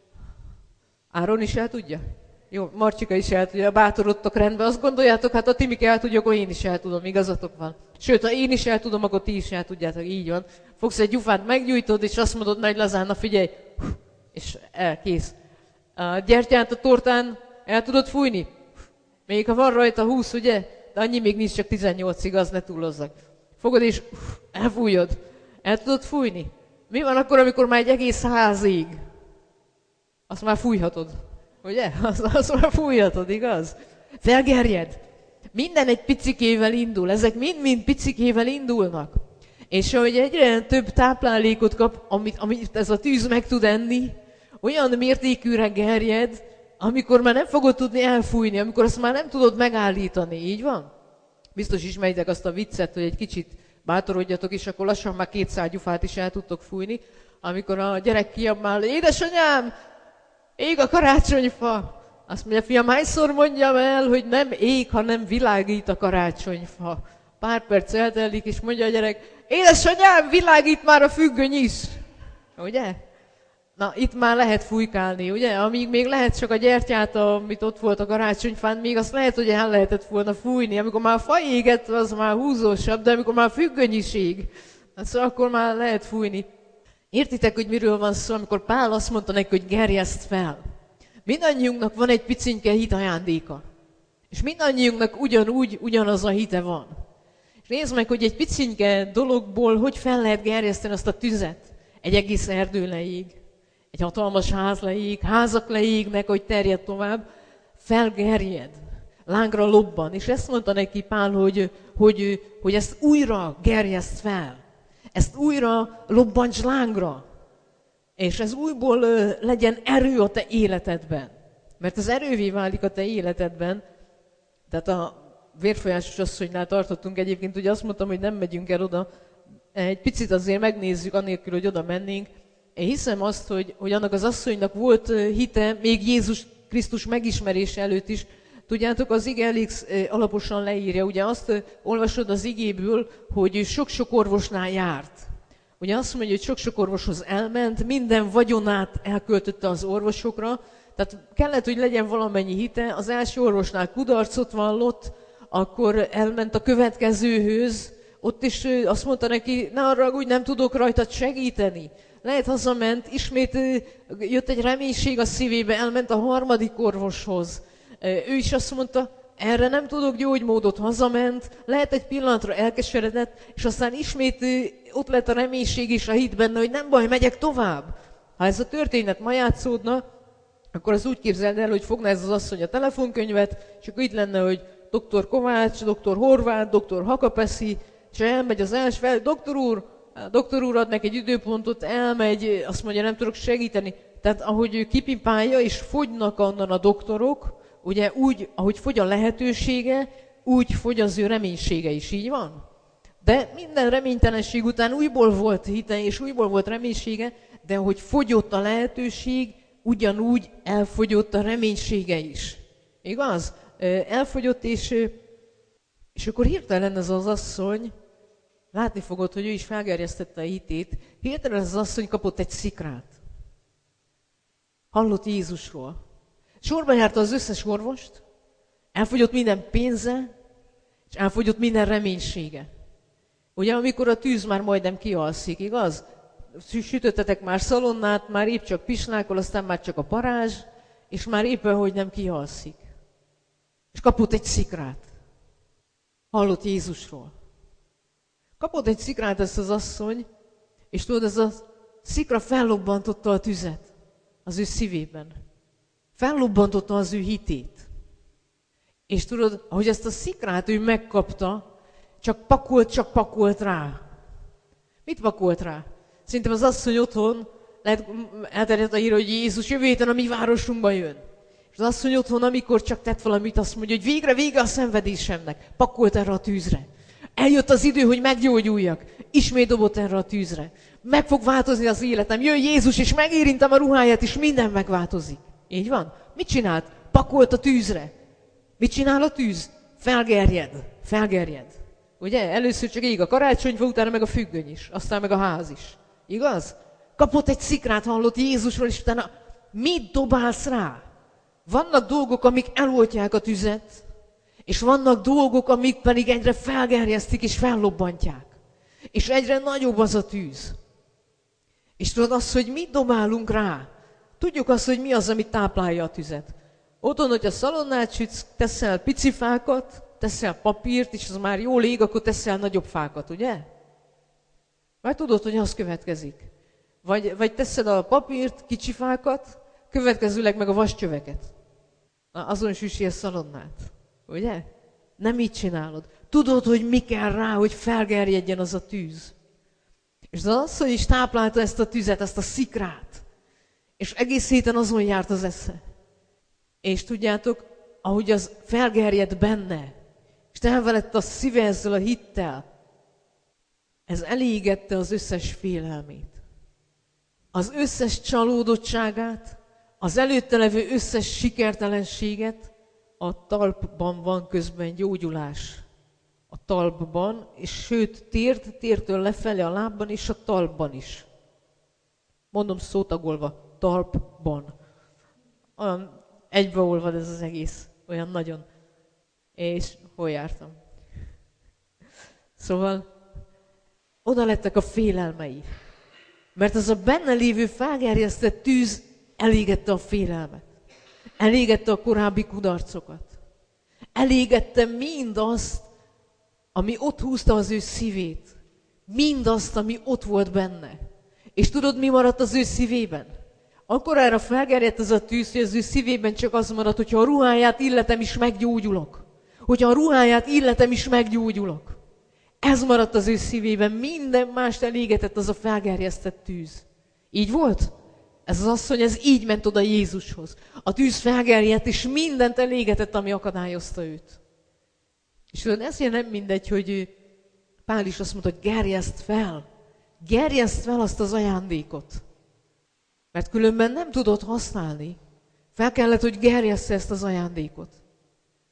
Áron is el tudja? Jó, Marcsika is el tudja, bátorodtok rendben. Azt gondoljátok, hát a Timike el tudja, akkor én is el tudom, igazatok van. Sőt, ha én is el tudom, akkor ti is el tudjátok, így van. Fogsz egy gyufát, meggyújtod, és azt mondod Nagy Lazán, na figyelj, és el, kész. A gyertyát a tortán el tudod fújni? Még ha van rajta húsz, ugye? De annyi még nincs, csak tizennyolc, igaz, ne túlozzak. Fogod és elfújod. El tudod fújni? Mi van akkor, amikor már egy egész ház ég? Azt már fújhatod. Ugye? Azt, azt már fújhatod, igaz? Felgerjed. Minden egy picikével indul. Ezek mind-mind picikével indulnak. És ahogy egyre több táplálékot kap, amit, amit ez a tűz meg tud enni, olyan mértékűre gerjed, amikor már nem fogod tudni elfújni, amikor azt már nem tudod megállítani. Így van? Biztos ismeritek azt a viccet, hogy egy kicsit bátorodjatok, és akkor lassan már kétszáz gyufát is el tudtok fújni, amikor a gyerek kiabál, édesanyám, ég a karácsonyfa. Azt mondja, fiam, hányszor mondjam el, hogy nem ég, hanem világít a karácsonyfa. Pár perc eltelik, és mondja a gyerek, édesanyám, világít már a függöny is. Ugye? Na, itt már lehet fújkálni, ugye? Amíg még lehet csak a gyertyát, amit ott volt a karácsonyfán, még azt lehet, hogy el lehetett volna fújni. Amikor már a fa éget, az már húzósabb, de amikor már a függöny is ég, szóval akkor már lehet fújni. Értitek, hogy miről van szó, amikor Pál azt mondta neki, hogy gerjeszt fel. Mindannyiunknak van egy picinke hit ajándéka. És mindannyiunknak ugyanúgy, ugyanaz a hite van. És nézd meg, hogy egy picinke dologból hogy fel lehet gerjeszteni azt a tüzet. Egy egész erdő leég, egy hatalmas ház leég, házak leégnek, hogy terjed tovább, felgerjed, lángra lobban. És ezt mondta neki Pál, hogy, hogy, hogy ezt újra gerjeszt fel. Ezt újra lobbants lángra. És ez újból legyen erő a te életedben. Mert az erővé válik a te életedben. Tehát a vérfolyásos asszonynál tartottunk egyébként, ugye azt mondtam, hogy nem megyünk el oda. Egy picit azért megnézzük, anélkül, hogy oda mennénk. Én hiszem azt, hogy, hogy annak az asszonynak volt hite, még Jézus Krisztus megismerése előtt is, Tudjátok, az ige elég alaposan leírja, ugye azt olvasod az igéből, hogy ő sok-sok orvosnál járt. Ugye azt mondja, hogy sok-sok orvoshoz elment, minden vagyonát elköltötte az orvosokra, tehát kellett, hogy legyen valamennyi hite, az első orvosnál kudarcot vallott, akkor elment a következőhöz, ott is azt mondta neki, ne arra, hogy nem tudok rajtad segíteni. Lehet hazament, ismét jött egy reménység a szívébe, elment a harmadik orvoshoz. Ő is azt mondta, erre nem tudok gyógymódot, hazament, lehet egy pillanatra elkeseredett, és aztán ismét ott lett a reménység is a hit benne, hogy nem baj, megyek tovább. Ha ez a történet ma játszódna, akkor az úgy képzeld el, hogy fogná ez az asszony a telefonkönyvet, és akkor itt lenne, hogy doktor Kovács, doktor Horváth, doktor Hakapeszi, és elmegy az első fel, doktor úr, doktor úr ad neki egy időpontot, elmegy, azt mondja, nem tudok segíteni. Tehát ahogy ő kipimpálja, és fogynak onnan a doktorok, ugye úgy, ahogy fogy a lehetősége, úgy fogy az ő reménysége is, így van? De minden reménytelenség után újból volt hite, és újból volt reménysége, de ahogy fogyott a lehetőség, ugyanúgy elfogyott a reménysége is. Igaz? Elfogyott, és, és akkor hirtelen ez az asszony, látni fogod, hogy ő is felgerjesztette a hitét, hirtelen ez az asszony kapott egy szikrát. Hallott Jézusról. Sorba járta az összes orvost, elfogyott minden pénze, és elfogyott minden reménysége. Ugye, amikor a tűz már majdnem kialszik, igaz? Sütöttetek már szalonnát, már épp csak pislákol, aztán már csak a parázs, és már éppen, hogy nem kialszik. És kapott egy szikrát. Hallott Jézusról. Kapott egy szikrát ezt az asszony, és tudod, ez a szikra fellobbantotta a tüzet az ő szívében. Fellobbantotta az ő hitét. És tudod, ahogy ezt a szikrát ő megkapta, csak pakolt, csak pakolt rá. Mit pakolt rá? Szerintem az asszony otthon lehet, elterjedt a hír, hogy Jézus jövő héten a mi városunkba jön. És az asszony otthon, amikor csak tett valamit, azt mondja, hogy végre vége a szenvedésemnek. Pakolt erre a tűzre. Eljött az idő, hogy meggyógyuljak. Ismét dobott erre a tűzre. Meg fog változni az életem. Jön Jézus, és megérintem a ruháját, és minden megváltozik. Így van? Mit csinált? Pakolt a tűzre. Mit csinál a tűz? Felgerjed. Felgerjed. Ugye? Először csak ég a karácsonyfa, utána meg a függöny is. Aztán meg a ház is. Igaz? Kapott egy szikrát, hallott Jézusról, és utána mit dobálsz rá? Vannak dolgok, amik eloltják a tüzet, és vannak dolgok, amik pedig egyre felgerjesztik és fellobbantják. És egyre nagyobb az a tűz. És tudod azt, hogy mit dobálunk rá? Tudjuk azt, hogy mi az, ami táplálja a tüzet. Otthon, hogyha szalonnát sütsz, teszel pici fákat, teszel papírt, és az már jól ég, akkor teszel nagyobb fákat, ugye? Már tudod, hogy az következik. Vagy, vagy teszed a papírt, kicsi fákat, következőleg meg a vascsöveket. Na, azon süssél szalonnát. Ugye? Nem így csinálod. Tudod, hogy mi kell rá, hogy felgerjedjen az a tűz. És az asszony is táplálta ezt a tüzet, ezt a szikrát. És egész héten azon járt az esze. És tudjátok, ahogy az felgerjed benne, és elvelett a szíve ezzel a hittel, ez elégette az összes félelmét. Az összes csalódottságát, az előtte levő összes sikertelenséget, a talpban van közben gyógyulás. A talpban, és sőt, tért, tértől lefelé a lábban és a talpban is. Mondom szótagolva, talpban. Olyan egybeolvad ez az egész, olyan nagyon. És hol jártam? Szóval oda lettek a félelmei. Mert az a benne lévő felgerjesztett tűz elégette a félelmet. Elégette a korábbi kudarcokat. Elégette mindazt, ami ott húzta az ő szívét. Mindazt, ami ott volt benne. És tudod, mi maradt az ő szívében? Akkor erre felgerjedt ez a tűz, hogy az ő szívében csak az maradt, hogyha a ruháját illetem is meggyógyulok. Hogyha a ruháját illetem is meggyógyulok. Ez maradt az ő szívében, minden mást elégetett az a felgerjesztett tűz. Így volt? Ez az asszony, ez így ment oda Jézushoz. A tűz felgerjedt, és mindent elégetett, ami akadályozta őt. És tudod, ezért nem mindegy, hogy Pál is azt mondta, hogy gerjeszt fel. Gerjeszt fel azt az ajándékot. Mert különben nem tudod használni. Fel kellett, hogy gerjessze ezt az ajándékot.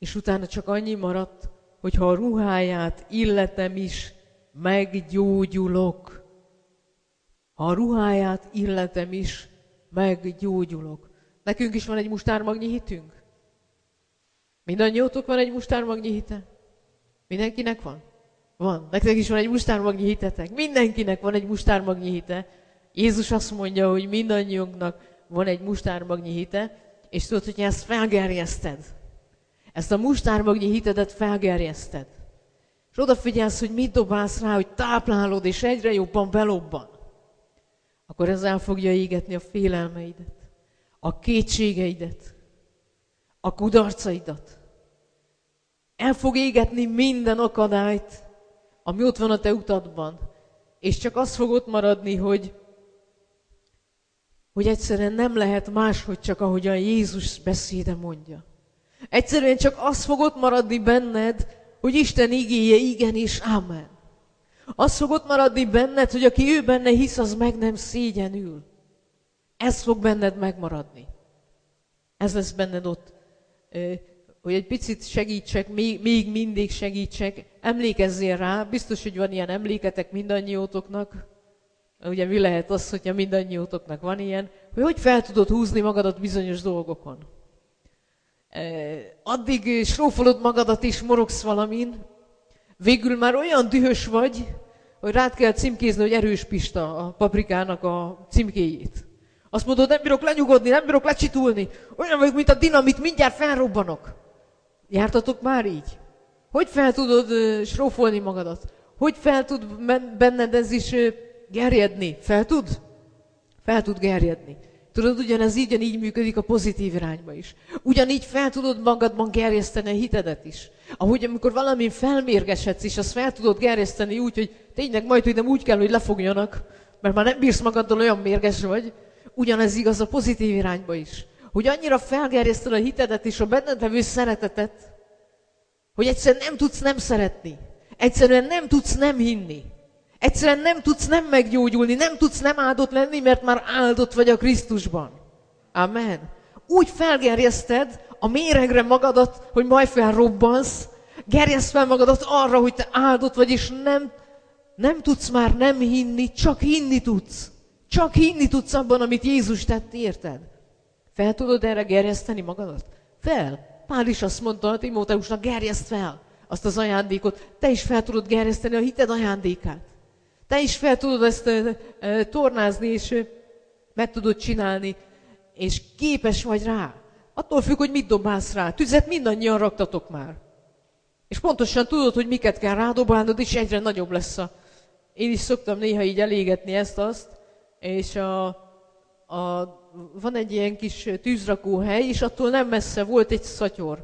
És utána csak annyi maradt, hogy ha a ruháját illetem is, meggyógyulok. Ha a ruháját illetem is, meggyógyulok. Nekünk is van egy mustármagnyi hitünk? Mindannyiótok van egy mustármagnyi hite? Mindenkinek van? Van. Nektek is van egy mustármagnyi hitetek? Mindenkinek van egy mustármagnyi hite. Jézus azt mondja, hogy mindannyiunknak van egy mustármagnyi hite, és tudod, hogy ezt felgerjeszted. Ezt a mustármagnyi hitedet felgerjeszted. És odafigyelsz, hogy mit dobálsz rá, hogy táplálod, és egyre jobban belobban. Akkor ez el fogja égetni a félelmeidet, a kétségeidet, a kudarcaidat. El fog égetni minden akadályt, ami ott van a te utadban. És csak az fog ott maradni, hogy, hogy egyszerűen nem lehet máshogy, csak ahogyan Jézus beszéde mondja. Egyszerűen csak az fog ott maradni benned, hogy Isten igéje igen és amen. Az fog ott maradni benned, hogy aki ő benne hisz, az meg nem szégyenül. Ez fog benned megmaradni. Ez lesz benned ott. Hogy egy picit segítsek, még, még mindig segítsek, emlékezzél rá, biztos, hogy van ilyen emléketek mindannyiótoknak. Ugye mi lehet az, hogyha mindannyiótoknak van ilyen, hogy hogy fel tudod húzni magadat bizonyos dolgokon. Addig srófolod magadat és morogsz valamin, végül már olyan dühös vagy, hogy rád kell címkézni, hogy Erős Pista, a Paprikának a címkéjét. Azt mondod, nem bírok lenyugodni, nem bírok lecsitulni, olyan vagyok, mint a dinamit, mindjárt felrobbanok. Jártatok már így? Hogy fel tudod uh, srófolni magadat? Hogy fel tud benned ez is uh, gerjedni? Fel tud? Fel tud gerjedni. Tudod, ugyanez így működik a pozitív irányba is. Ugyanígy fel tudod magadban gerjeszteni a hitedet is. Ahogy amikor valamin felmérgesedsz is, azt fel tudod gerjeszteni úgy, hogy tényleg majd, hogy nem úgy kell, hogy lefogjanak, mert már nem bírsz magaddal, olyan mérges vagy. Ugyanez igaz a pozitív irányba is. Hogy annyira felgerjeszted a hitedet és a benned levő szeretetet, hogy egyszerűen nem tudsz nem szeretni. Egyszerűen nem tudsz nem hinni. Egyszerűen nem tudsz nem meggyógyulni, nem tudsz nem áldott lenni, mert már áldott vagy a Krisztusban. Amen. Úgy felgerjeszted a méregre magadat, hogy majd felrobbansz, gerjeszd fel magadat arra, hogy te áldott vagy, és nem, nem tudsz már nem hinni, csak hinni tudsz. Csak hinni tudsz abban, amit Jézus tett, érted? Fel tudod erre gerjeszteni magadat? Fel. Pál is azt mondta a Timóteusnak, gerjeszd fel azt az ajándékot. Te is fel tudod gerjeszteni a hited ajándékát. Te is fel tudod ezt e, e, tornázni, és e, meg tudod csinálni, és képes vagy rá. Attól függ, hogy mit dobálsz rá. Tüzet mindannyian raktatok már. És pontosan tudod, hogy miket kell rádobálnod, és egyre nagyobb lesz a... Én is szoktam néha így elégetni ezt-azt, és a, a, van egy ilyen kis tűzrakóhely, és attól nem messze volt egy szatyor.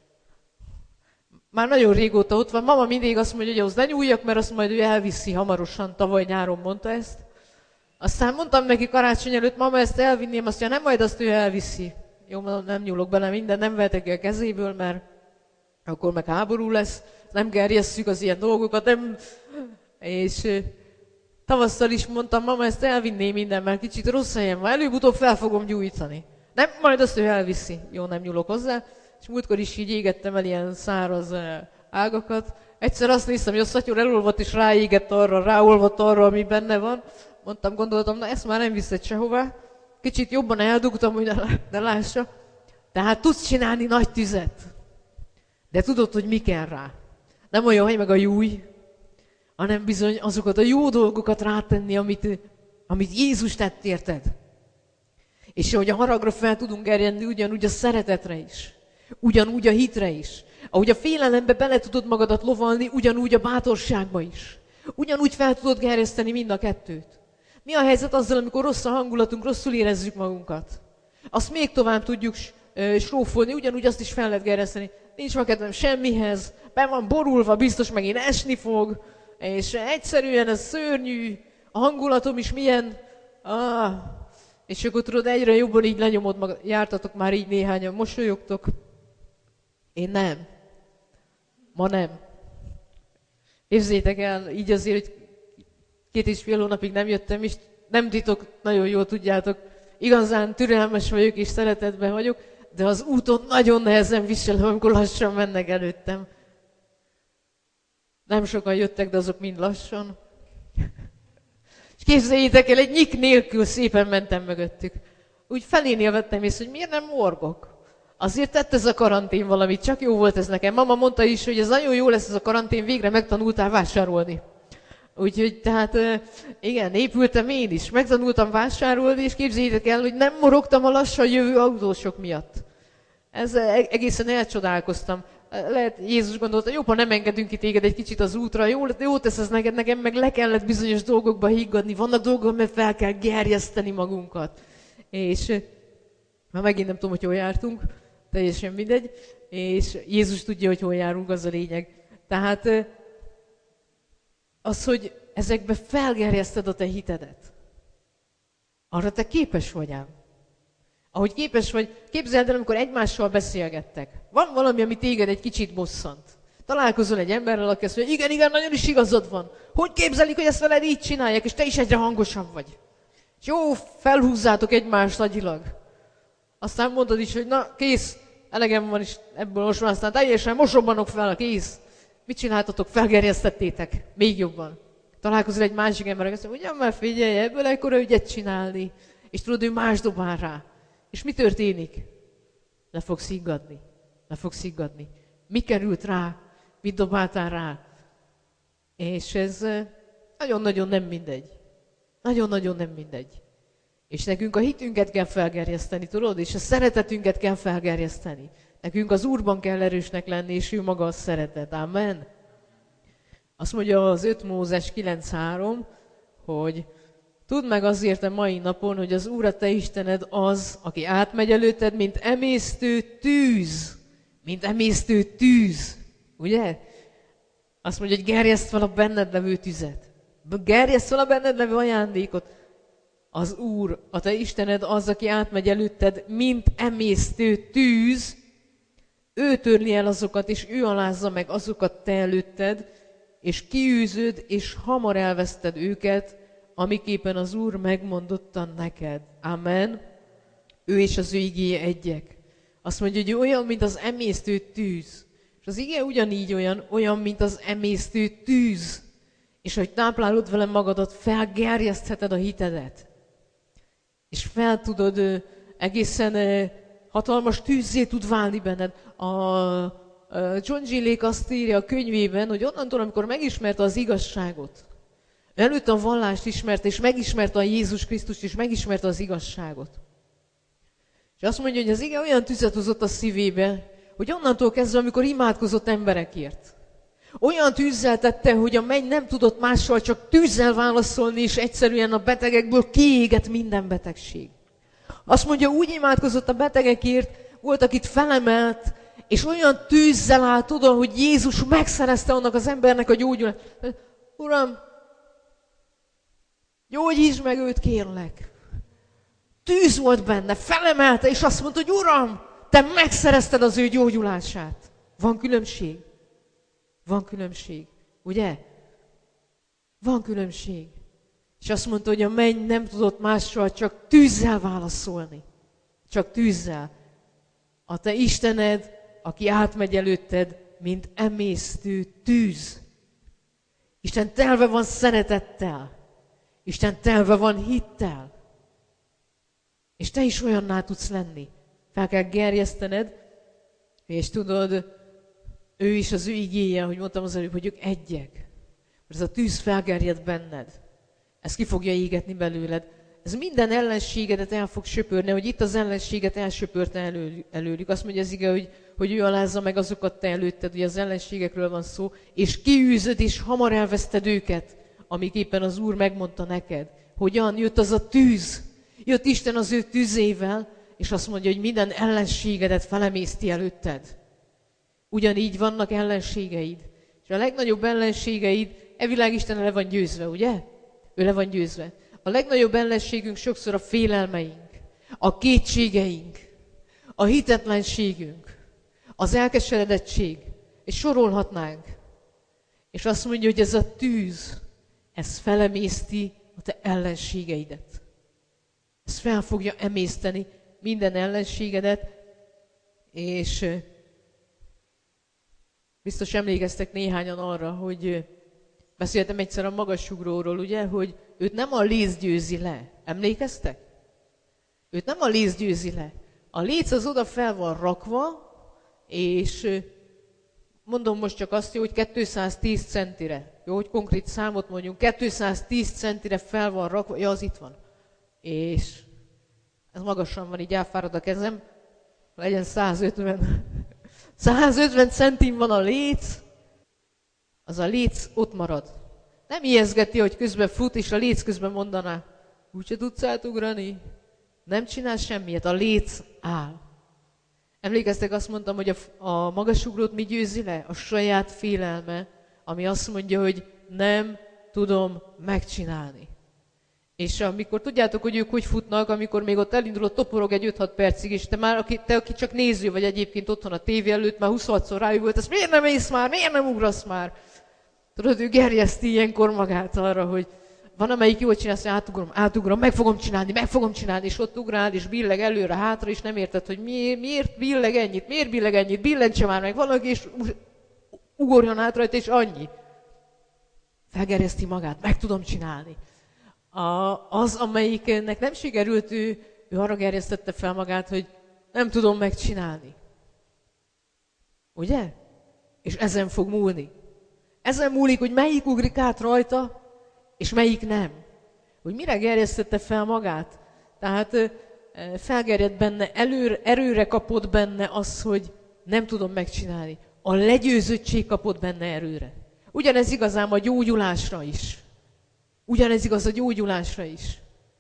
Már nagyon régóta ott van. Mama mindig azt mondja, hogy ahhoz ne nyúljak, mert azt majd ő elviszi hamarosan, tavaly nyáron mondta ezt. Aztán mondtam neki karácsony előtt, mama, ezt elvinném, azt mondja, nem, majd azt ő elviszi. Jó, nem nyúlok bele minden, nem vehetek el kezéből, mert akkor meg háború lesz, nem gerjesszük az ilyen dolgokat, nem... És tavasszal is mondtam, mama, ezt elvinném minden, mert kicsit rossz helyen van, előbb-utóbb fel fogom gyújtani. Nem, majd azt ő elviszi. Jó, nem nyúlok hozzá. És múltkor is így égettem el ilyen száraz ágakat. Egyszer azt néztem, hogy a szatyor elolvadt, és ráégett arra, ráolvadt arra, ami benne van. Mondtam, gondoltam, na ezt már nem viszed sehová. Kicsit jobban eldugtam, hogy ne, ne lássa. Tehát tudsz csinálni nagy tüzet. De tudod, hogy mi kell rá. Nem olyan, hogy meg a júj, hanem bizony azokat a jó dolgokat rátenni, amit, amit Jézus tett, érted? És ahogy a haragra fel tudunk gerjedni, ugyanúgy a szeretetre is. Ugyanúgy a hitre is. Ahogy a félelembe bele tudod magadat lovalni, ugyanúgy a bátorságba is. Ugyanúgy fel tudod gerjeszteni mind a kettőt. Mi a helyzet azzal, amikor rossz a hangulatunk, rosszul érezzük magunkat? Azt még tovább tudjuk srófolni, ugyanúgy azt is fel lehet gerjeszteni. Nincs ma kedvem semmihez, be van borulva, biztos megint esni fog, és egyszerűen ez szörnyű, a hangulatom is milyen... Ah, és akkor tudod, egyre jobban így lenyomod magad. Jártatok már így néhányan, mosolyogtok. Én nem. Ma nem. Képzeljétek el, így azért, hogy két és fél hónapig nem jöttem, és nem titok, nagyon jól tudjátok, igazán türelmes vagyok és szeretetben vagyok, de az úton nagyon nehezen viselem, amikor lassan mennek előttem. Nem sokan jöttek, de azok mind lassan. És képzeljétek el, egy nyik nélkül szépen mentem mögöttük. Úgy felénél vettem észre, hogy miért nem morgok. Azért tett ez a karantén valamit, csak jó volt ez nekem. Mama mondta is, hogy ez nagyon jó lesz ez a karantén, végre megtanultál vásárolni. Úgyhogy tehát igen, épültem én is, megtanultam vásárolni, és képzeljétek el, hogy nem morogtam a lassan jövő autósok miatt. Ezzel egészen elcsodálkoztam. Lehet, Jézus gondolta, jobb, ha nem engedünk ki téged egy kicsit az útra, jó, jó tesz ez neked, nekem meg le kellett bizonyos dolgokba higgadni, vannak dolgok, mert fel kell gerjeszteni magunkat. És már megint nem tudom, hogy hol jártunk, teljesen mindegy, és Jézus tudja, hogy hol járunk, az a lényeg. Tehát az, hogy ezekbe felgerjeszted a te hitedet, arra te képes vagy ám. Ahogy képes vagy, képzeld el, amikor egymással beszélgettek. Van valami, ami téged egy kicsit bosszant. Találkozol egy emberrel, aki azt mondja, igen, igen, nagyon is igazad van. Hogy képzelik, hogy ezt veled így csinálják, és te is egyre hangosabb vagy. És jó, felhúzzátok egymást agyilag. Aztán mondod is, hogy na, kész, elegem van is ebből most már, aztán teljesen mosobbanok fel, kész. Mit csináltatok? Felgerjesztettétek. Még jobban. Találkozol egy másik emberrel, azt mondja, ugyan már figyelj, ebből ekkora ügyet csinálni. És tudod, ő más dobál rá. És mi történik? Le fogsz higgadni. Le fogsz higgadni. Mi került rá? Mit dobáltál rá? És ez nagyon-nagyon nem mindegy. Nagyon-nagyon nem mindegy. És nekünk a hitünket kell felgerjeszteni, tudod? És a szeretetünket kell felgerjeszteni. Nekünk az Úrban kell erősnek lenni, és ő maga a szeretet. Amen. Azt mondja az öt Mózes kilenc három, hogy tudd meg azért a mai napon, hogy az Úr a te Istened az, aki átmegy előtted, mint emésztő tűz. Mint emésztő tűz. Ugye? Azt mondja, hogy gerjeszt fel a benned levő tüzet. Gerjeszt fel a benned levő ajándékot. Az Úr, a te Istened az, aki átmegy előtted, mint emésztő tűz. Ő törli el azokat, és ő alázza meg azokat te előtted, és kiűzöd, és hamar elveszted őket, amiképpen az Úr megmondotta neked. Amen. Ő és az ő igéje egyek. Azt mondja, hogy olyan, mint az emésztő tűz. És az ige ugyanígy olyan, olyan, mint az emésztő tűz. És hogy táplálod vele magadat, felgerjesztheted a hitedet. És fel tudod, egészen hatalmas tűzzé tud válni benned. A John G. Lake azt írja a könyvében, hogy onnantól, amikor megismerte az igazságot, előtte a vallást ismerte, és megismerte a Jézus Krisztust, és megismerte az igazságot. És azt mondja, hogy az ige olyan tüzet hozott a szívébe, hogy onnantól kezdve, amikor imádkozott emberekért, olyan tűzzel tette, hogy a menny nem tudott mással, csak tűzzel válaszolni, és egyszerűen a betegekből kiégett minden betegség. Azt mondja, úgy imádkozott a betegekért, volt, akit felemelt, és olyan tűzzel állt oda, hogy Jézus megszerezte annak az embernek a gyógyulást. Uram, gyógyítsd meg őt, kérlek. Tűz volt benne, felemelte, és azt mondta, hogy Uram, te megszerezted az ő gyógyulását. Van különbség? Van különbség, ugye? Van különbség. És azt mondta, hogy a menny nem tudott mással, csak tűzzel válaszolni. Csak tűzzel. A te Istened, aki átmegy előtted, mint emésztő tűz. Isten telve van szeretettel. Isten telve van hittel. És te is olyanná tudsz lenni. Fel kell gerjesztened, és tudod, ő is az ő igéje, hogy mondtam az előbb, hogy ők egyek. Mert ez a tűz felgerjed benned. Ez ki fogja égetni belőled. Ez minden ellenségedet el fog söpörni, hogy itt az ellenséget elsöpörte elő, előlük. Azt mondja az ige, hogy, hogy ő alázza meg azokat te előtted, hogy az ellenségekről van szó, és kiűzöd, és hamar elveszted őket, amiképpen az Úr megmondta neked. Hogyan jött az a tűz? Jött Isten az ő tűzével, és azt mondja, hogy minden ellenségedet felemészti előtted. Ugyanígy vannak ellenségeid. És a legnagyobb ellenségeid, e világ Isten le van győzve, ugye? Ő le van győzve. A legnagyobb ellenségünk sokszor a félelmeink, a kétségeink, a hitetlenségünk, az elkeseredettség, és sorolhatnánk. És azt mondja, hogy ez a tűz, ez felemészti a te ellenségeidet. Ez fel fogja emészteni minden ellenségedet, És biztos emlékeztek néhányan arra, hogy beszéltem egyszer a magasugróról, ugye, hogy őt nem a léc győzi le. Emlékeztek? Őt nem a léc győzi le. A léc az oda fel van rakva, és mondom most csak azt, hogy kétszáztíz centire. Jó, hogy konkrét számot mondjunk. kétszáztíz centire fel van rakva. Ja, az itt van. És ez magasan van, így elfárad a kezem. Legyen százötven. százötven centim van a léc. Az a léc ott marad. Nem ijeszgeti, hogy közben fut, és a léc közben mondaná, úgyse tudsz átugrani. Nem csinál semmiet, a léc áll. Emlékeztek, azt mondtam, hogy a, a magasugrót mi győzi le? A saját félelme, ami azt mondja, hogy nem tudom megcsinálni. És amikor tudjátok, hogy ők hogy futnak, amikor még ott elindul, ott toporog egy öt-hat percig, és te már, aki, te, aki csak néző vagy egyébként otthon a tévé előtt, már huszonhatszor rájövült, ezt miért nem ész már, miért nem ugrasz már? Tudod, ő gerjeszti ilyenkor magát arra, hogy van, amelyik jól csinál, azt mondja, átugrom, átugrom, meg fogom csinálni, meg fogom csinálni, és ott ugrál, és billeg előre, hátra, és nem érted, hogy miért, miért billeg ennyit, miért billeg ennyit, billentse már meg valaki, és ugorjon át rajta, és annyi. Felgerjeszti magát, meg tudom csinálni. A, az, amelyiknek nem sikerült, ő, ő arra gerjesztette fel magát, hogy nem tudom megcsinálni. Ugye? És ezen fog múlni. Ezen múlik, hogy melyik ugrik át rajta, és melyik nem. Hogy mire gerjesztette fel magát. Tehát felgerjedt benne, előre, erőre kapott benne az, hogy nem tudom megcsinálni. A legyőzöttség kapott benne erőre. Ugyanez igazán a gyógyulásra is. Ugyanez igaz a gyógyulásra is.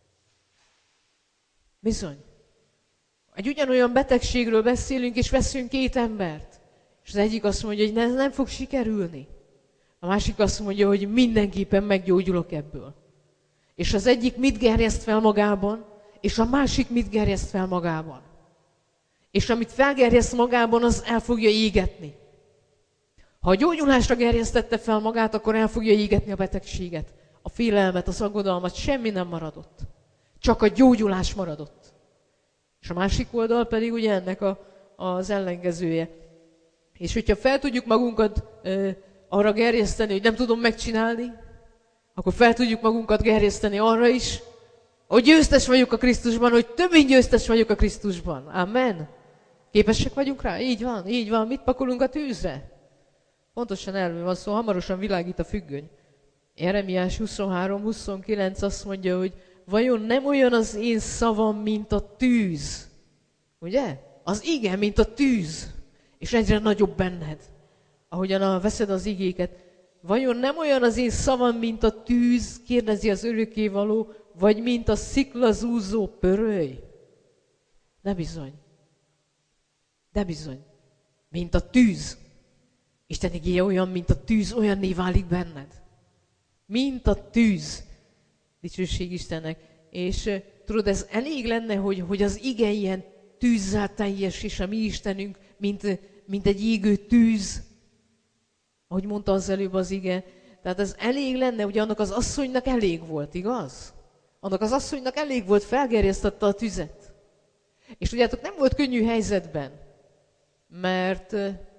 Bizony. Egy ugyanolyan betegségről beszélünk, és veszünk két embert. És az egyik azt mondja, hogy ez nem fog sikerülni. A másik azt mondja, hogy mindenképpen meggyógyulok ebből. És az egyik mit gerjeszt fel magában, és a másik mit gerjeszt fel magában. És amit felgerjeszt magában, az el fogja égetni. Ha a gyógyulásra gerjesztette fel magát, akkor el fogja égetni a betegséget. A félelmet, az aggodalmat, semmi nem maradott. Csak a gyógyulás maradott. És a másik oldal pedig ugye ennek a, az ellenkezője. És hogyha fel tudjuk magunkat ö, arra gerjeszteni, hogy nem tudom megcsinálni, akkor fel tudjuk magunkat gerjeszteni arra is, hogy győztes vagyok a Krisztusban, hogy több mint győztes vagyok a Krisztusban. Amen. Képesek vagyunk rá? Így van, így van. Mit pakolunk a tűzre? Pontosan erről van szó, hamarosan világít a függöny. Jeremiás huszonhárom huszonkilenc azt mondja, hogy vajon nem olyan az én szavam, mint a tűz? Ugye? Az ige, mint a tűz. És egyre nagyobb benned. Ahogyan veszed az igéket. Vajon nem olyan az én szavam, mint a tűz, kérdezi az örökkévaló, vagy mint a sziklazúzó pöröly? De bizony. De bizony. Mint a tűz. Isten igéje olyan, mint a tűz, olyanné válik benned. Mint a tűz. Dicsőség Istennek. És tudod, ez elég lenne, hogy, hogy az ige ilyen tűzzel teljes, és a mi Istenünk, mint, mint egy égő tűz. Ahogy mondta az előbb az ige. Tehát ez elég lenne, ugye annak az asszonynak elég volt, igaz? Annak az asszonynak elég volt, felgerjesztette a tüzet. És tudjátok, nem volt könnyű helyzetben, mert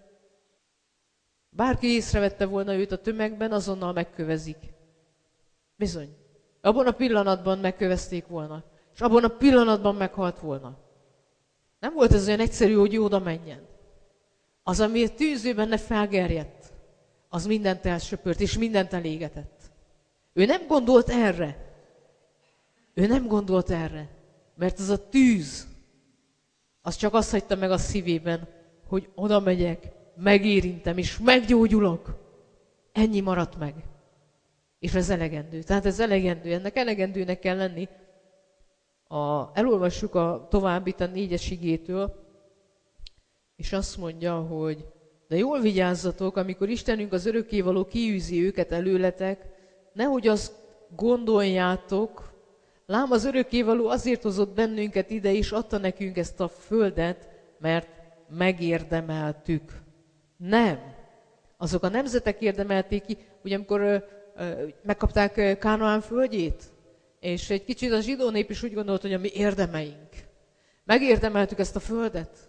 bárki észrevette volna őt a tömegben, azonnal megkövezik. Bizony. Abban a pillanatban megkövezték volna. És abban a pillanatban meghalt volna. Nem volt ez olyan egyszerű, hogy oda menjen. Az, ami a tűző benne felgerjedt, az mindent elsöpört, és mindent elégetett. Ő nem gondolt erre. Ő nem gondolt erre. Mert az a tűz, az csak azt hagyta meg a szívében, hogy oda megyek, megérintem, és meggyógyulok. Ennyi maradt meg. És ez elegendő. Tehát ez elegendő. Ennek elegendőnek kell lenni. A, elolvassuk a továbbit a négyes igétől, és azt mondja, hogy de jól vigyázzatok, amikor Istenünk az örökkévaló kiűzi őket előletek, nehogy azt gondoljátok, lám az örökkévaló azért hozott bennünket ide, és adta nekünk ezt a földet, mert megérdemeltük. Nem. Azok a nemzetek érdemelték ki, ugye amikor ö, ö, megkapták Kánaán földjét, és egy kicsit a zsidó nép is úgy gondolt, hogy a mi érdemeink. Megérdemeltük ezt a földet.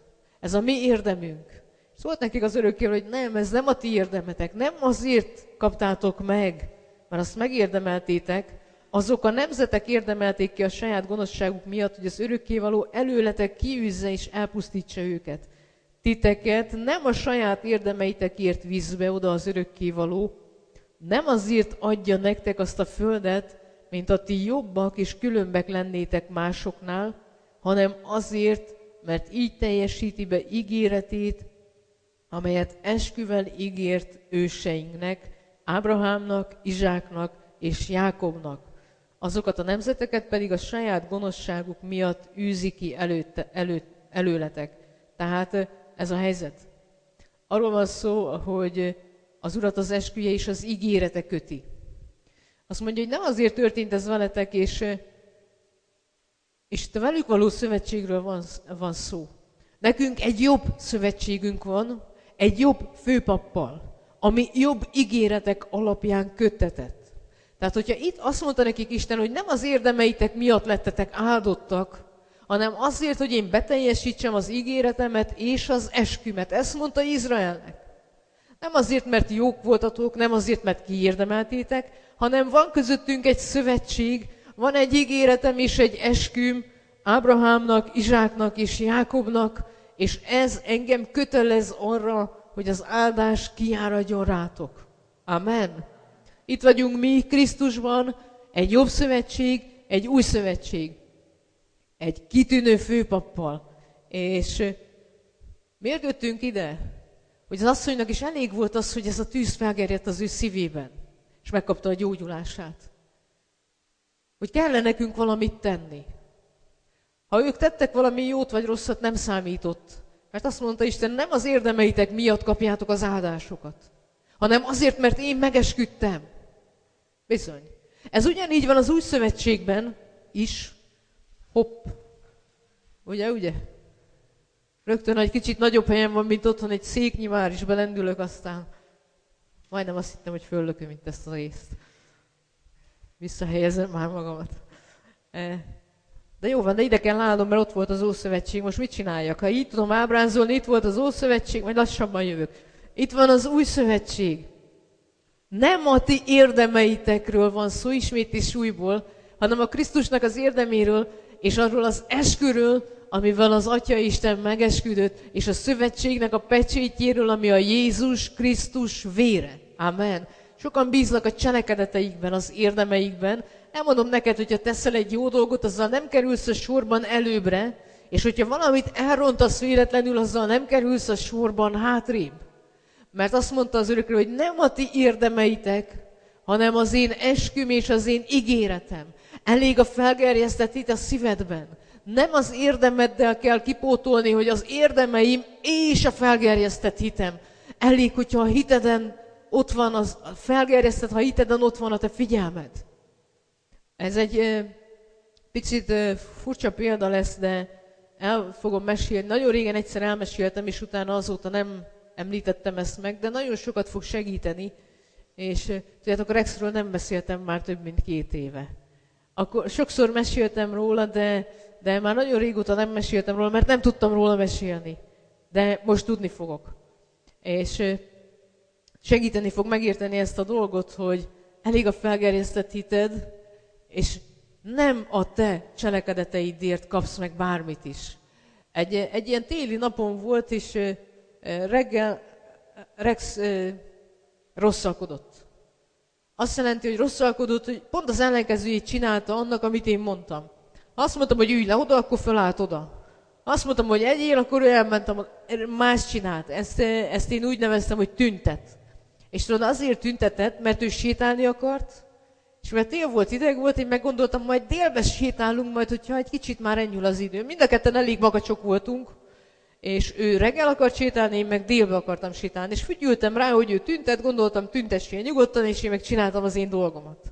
Ez a mi érdemünk. Szólt nekik az örökkévaló, hogy nem, ez nem a ti érdemetek, nem azért kaptátok meg, mert azt megérdemeltétek, azok a nemzetek érdemelték ki a saját gonoszságuk miatt, hogy az örökkévaló előletek kiűzze és elpusztítsa őket. Titeket nem a saját érdemeitekért visz be oda az örökkévaló, nem azért adja nektek azt a földet, mint a ti jobbak és különbek lennétek másoknál, hanem azért, mert így teljesíti be ígéretét, amelyet esküvel ígért őseinknek, Ábrahámnak, Izsáknak és Jákobnak. Azokat a nemzeteket pedig a saját gonoszságuk miatt űzi ki előtte, elő, előletek. Tehát ez a helyzet. Arról van szó, hogy az Urat az esküje és az ígérete köti. Azt mondja, hogy nem azért történt ez veletek, és, és te velük való szövetségről van, van szó. Nekünk egy jobb szövetségünk van, egy jobb főpappal, ami jobb ígéretek alapján köttetett. Tehát, hogyha itt azt mondta nekik Isten, hogy nem az érdemeitek miatt lettetek áldottak, hanem azért, hogy én beteljesítsem az ígéretemet és az eskümet. Ezt mondta Izraelnek. Nem azért, mert jók voltatok, nem azért, mert kiérdemeltétek, hanem van közöttünk egy szövetség, van egy ígéretem és egy esküm Ábrahámnak, Izsáknak és Jákobnak, és ez engem kötelez arra, hogy az áldás kiáradjon rátok. Amen. Itt vagyunk mi Krisztusban, egy jobb szövetség, egy új szövetség. Egy kitűnő főpappal. És miért jöttünk ide? Hogy az asszonynak is elég volt az, hogy ez a tűz felgerjedt az ő szívében, és megkapta a gyógyulását. Hogy kellene nekünk valamit tenni. Ha ők tettek valami jót vagy rosszat, nem számított. Mert azt mondta Isten, nem az érdemeitek miatt kapjátok az áldásokat, hanem azért, mert én megesküdtem. Bizony. Ez ugyanígy van az új szövetségben is. Hopp. Ugye, ugye? Rögtön egy kicsit nagyobb helyen van, mint otthon, egy széknyi már is belendülök, aztán majdnem azt hittem, hogy föllököm itt ezt a részt. Visszahelyezem már magamat. De jó van, de ide kell állnom, mert ott volt az Ószövetség. Most mit csináljak? Ha így tudom ábrázolni, itt volt az Ószövetség, majd lassabban jövök. Itt van az Új Szövetség. Nem a ti érdemeitekről van szó ismét és újból, hanem a Krisztusnak az érdeméről, és arról az esküről, amivel az Atya Isten megesküdött, és a szövetségnek a pecsétjéről, ami a Jézus Krisztus vére. Amen. Sokan bíznak a cselekedeteikben, az érdemeikben. Nem mondom neked, hogyha teszel egy jó dolgot, azzal nem kerülsz a sorban előbbre, és hogyha valamit elrontasz véletlenül, azzal nem kerülsz a sorban hátrébb. Mert azt mondta az Örökkévaló, hogy nem a ti érdemeitek, hanem az én esküm és az én ígéretem. Elég a felgerjesztett hit a szívedben. Nem az érdemeddel kell kipótolni, hogy az érdemeim és a felgerjesztett hitem. Elég, hogyha a hiteden ott van, az felgerjesztett, ha hiteden ott van a te figyelmed. Ez egy e, picit e, furcsa példa lesz, de el fogom mesélni. Nagyon régen egyszer elmeséltem, és utána azóta nem említettem ezt meg, de nagyon sokat fog segíteni, és tudjátok, a Rexről nem beszéltem már több mint két éve. Akkor sokszor meséltem róla, de, de már nagyon régóta nem meséltem róla, mert nem tudtam róla mesélni. De most tudni fogok. És segíteni fog megérteni ezt a dolgot, hogy elég a felgerjesztett hited, és nem a te cselekedeteidért kapsz meg bármit is. Egy, egy ilyen téli napon volt, és reggel Rex rosszalkodott. Azt jelenti, hogy rosszalkodott, hogy pont az ellenkezőjét csinálta annak, amit én mondtam. Azt mondtam, hogy ülj le oda, akkor felállt oda. Azt mondtam, hogy egyél, akkor ő elmentem, más csinált. Ezt, ezt én úgy neveztem, hogy tüntet. És tudod, azért tüntetett, mert ő sétálni akart, és mert tél volt, ideg volt, én meggondoltam, majd délbe sétálunk, majd hogyha egy kicsit már enyhül az idő. Mind a ketten elég magacsok voltunk, és ő reggel akart sétálni, én meg délbe akartam sétálni. És fügyültem rá, hogy ő tüntet, gondoltam, tüntessél nyugodtan, és én meg csináltam az én dolgomat.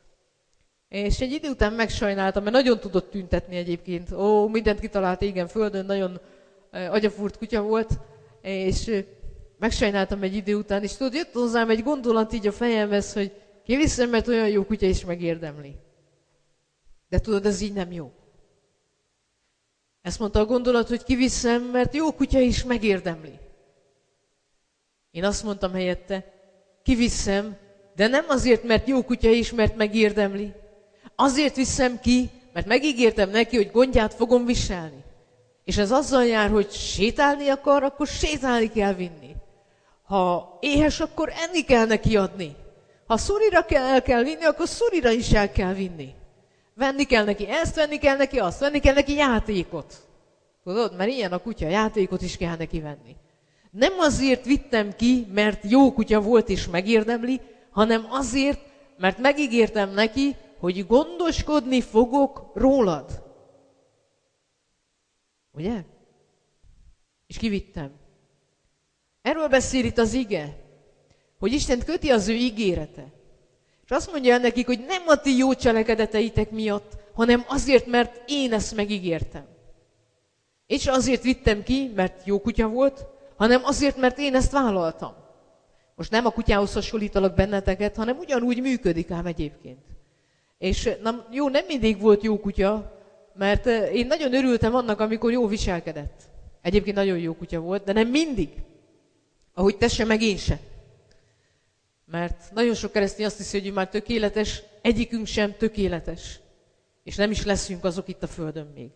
És egy idő után megsajnáltam, mert nagyon tudott tüntetni egyébként. Ó, mindent kitalált égen, földön, nagyon agyafúrt kutya volt, és megsajnáltam egy idő után, és tudod, jött hozzám egy gondolat így a fejemhez, hogy kiviszem, mert olyan jó kutya is megérdemli. De tudod, ez így nem jó. Ezt mondta a gondolat, hogy kiviszem, mert jó kutya is megérdemli. Én azt mondtam helyette, kiviszem, de nem azért, mert jó kutya is, mert megérdemli. Azért viszem ki, mert megígértem neki, hogy gondját fogom viselni. És ez azzal jár, hogy sétálni akar, akkor sétálni kell vinni. Ha éhes, akkor enni kell neki adni. Ha szurira kell, el kell vinni, akkor szurira is el kell vinni. Venni kell neki ezt, venni kell neki azt, venni kell neki játékot. Tudod, mert ilyen a kutya, játékot is kell neki venni. Nem azért vittem ki, mert jó kutya volt és megérdemli, hanem azért, mert megígértem neki, hogy gondoskodni fogok rólad. Ugye? És kivittem. Erről beszél itt az ige, hogy Isten köti az ő ígérete. És azt mondja nekik, hogy nem a ti jó cselekedeteitek miatt, hanem azért, mert én ezt megígértem. És azért vittem ki, mert jó kutya volt, hanem azért, mert én ezt vállaltam. Most nem a kutyához hasonlítalak benneteket, hanem ugyanúgy működik ám egyébként. És na, jó, nem mindig volt jó kutya, mert én nagyon örültem annak, amikor jó viselkedett. Egyébként nagyon jó kutya volt, de nem mindig. Ahogy te se, meg én se. Mert nagyon sok keresztény azt hiszi, hogy már tökéletes, egyikünk sem tökéletes. És nem is leszünk azok itt a földön még.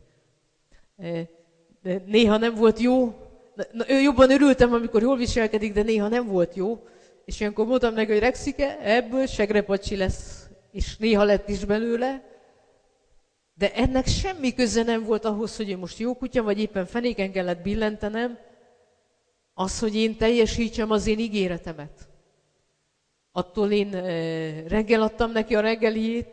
De néha nem volt jó. Na, jobban örültem, amikor jól viselkedik, de néha nem volt jó. És ilyenkor mondtam neki, hogy Rexike, ebből segrepacsi lesz. És néha lett is belőle. De ennek semmi köze nem volt ahhoz, hogy én most jó kutya, vagy éppen fenéken kellett billentenem, az, hogy én teljesítsem az én ígéretemet. Attól én reggel adtam neki a reggeliét,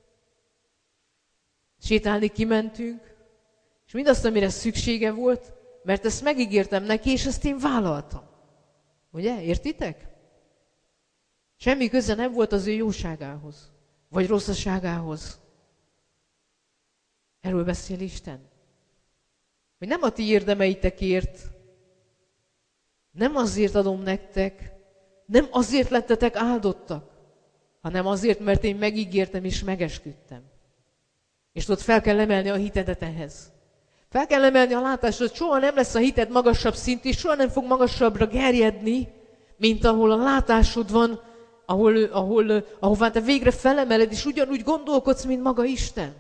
sétálni kimentünk, és mindazt, amire szüksége volt, mert ezt megígértem neki, és ezt én vállaltam. Ugye? Értitek? Semmi köze nem volt az ő jóságához, vagy rosszaságához. Erről beszél Isten. Hogy nem a ti érdemeitekért, nem azért adom nektek, nem azért lettetek áldottak, hanem azért, mert én megígértem és megesküdtem. És tudod, fel kell emelni a hitedet ehhez. Fel kell emelni a látásod, soha nem lesz a hited magasabb szintű, és soha nem fog magasabbra gerjedni, mint ahol a látásod van, ahol, ahol, ahová te végre felemeled, és ugyanúgy gondolkodsz, mint maga Isten.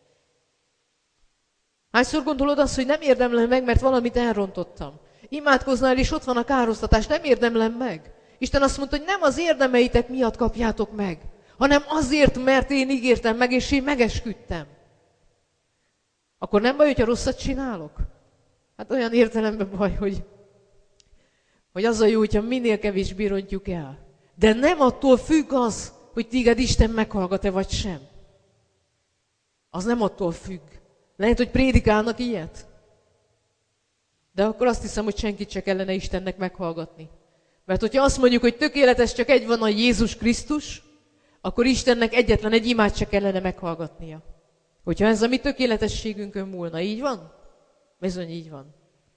Hányszor gondolod azt, hogy nem érdemlem meg, mert valamit elrontottam? Imádkoznál, és ott van a károsztatás, nem érdemlem meg. Isten azt mondta, hogy nem az érdemeitek miatt kapjátok meg, hanem azért, mert én ígértem meg, és én megesküdtem. Akkor nem baj, hogyha rosszat csinálok? Hát olyan értelemben baj, hogy, hogy az a jó, hogyha minél kevésbé rontjuk el. De nem attól függ az, hogy téged Isten meghallgat-e vagy sem. Az nem attól függ. Lehet, hogy prédikálnak ilyet. De akkor azt hiszem, hogy senkit se kellene Istennek meghallgatni. Mert hogyha azt mondjuk, hogy tökéletes, csak egy van, a Jézus Krisztus, akkor Istennek egyetlen egy imát se kellene meghallgatnia. Hogyha ez a mi tökéletességünkön múlna, így van? Bizony így van.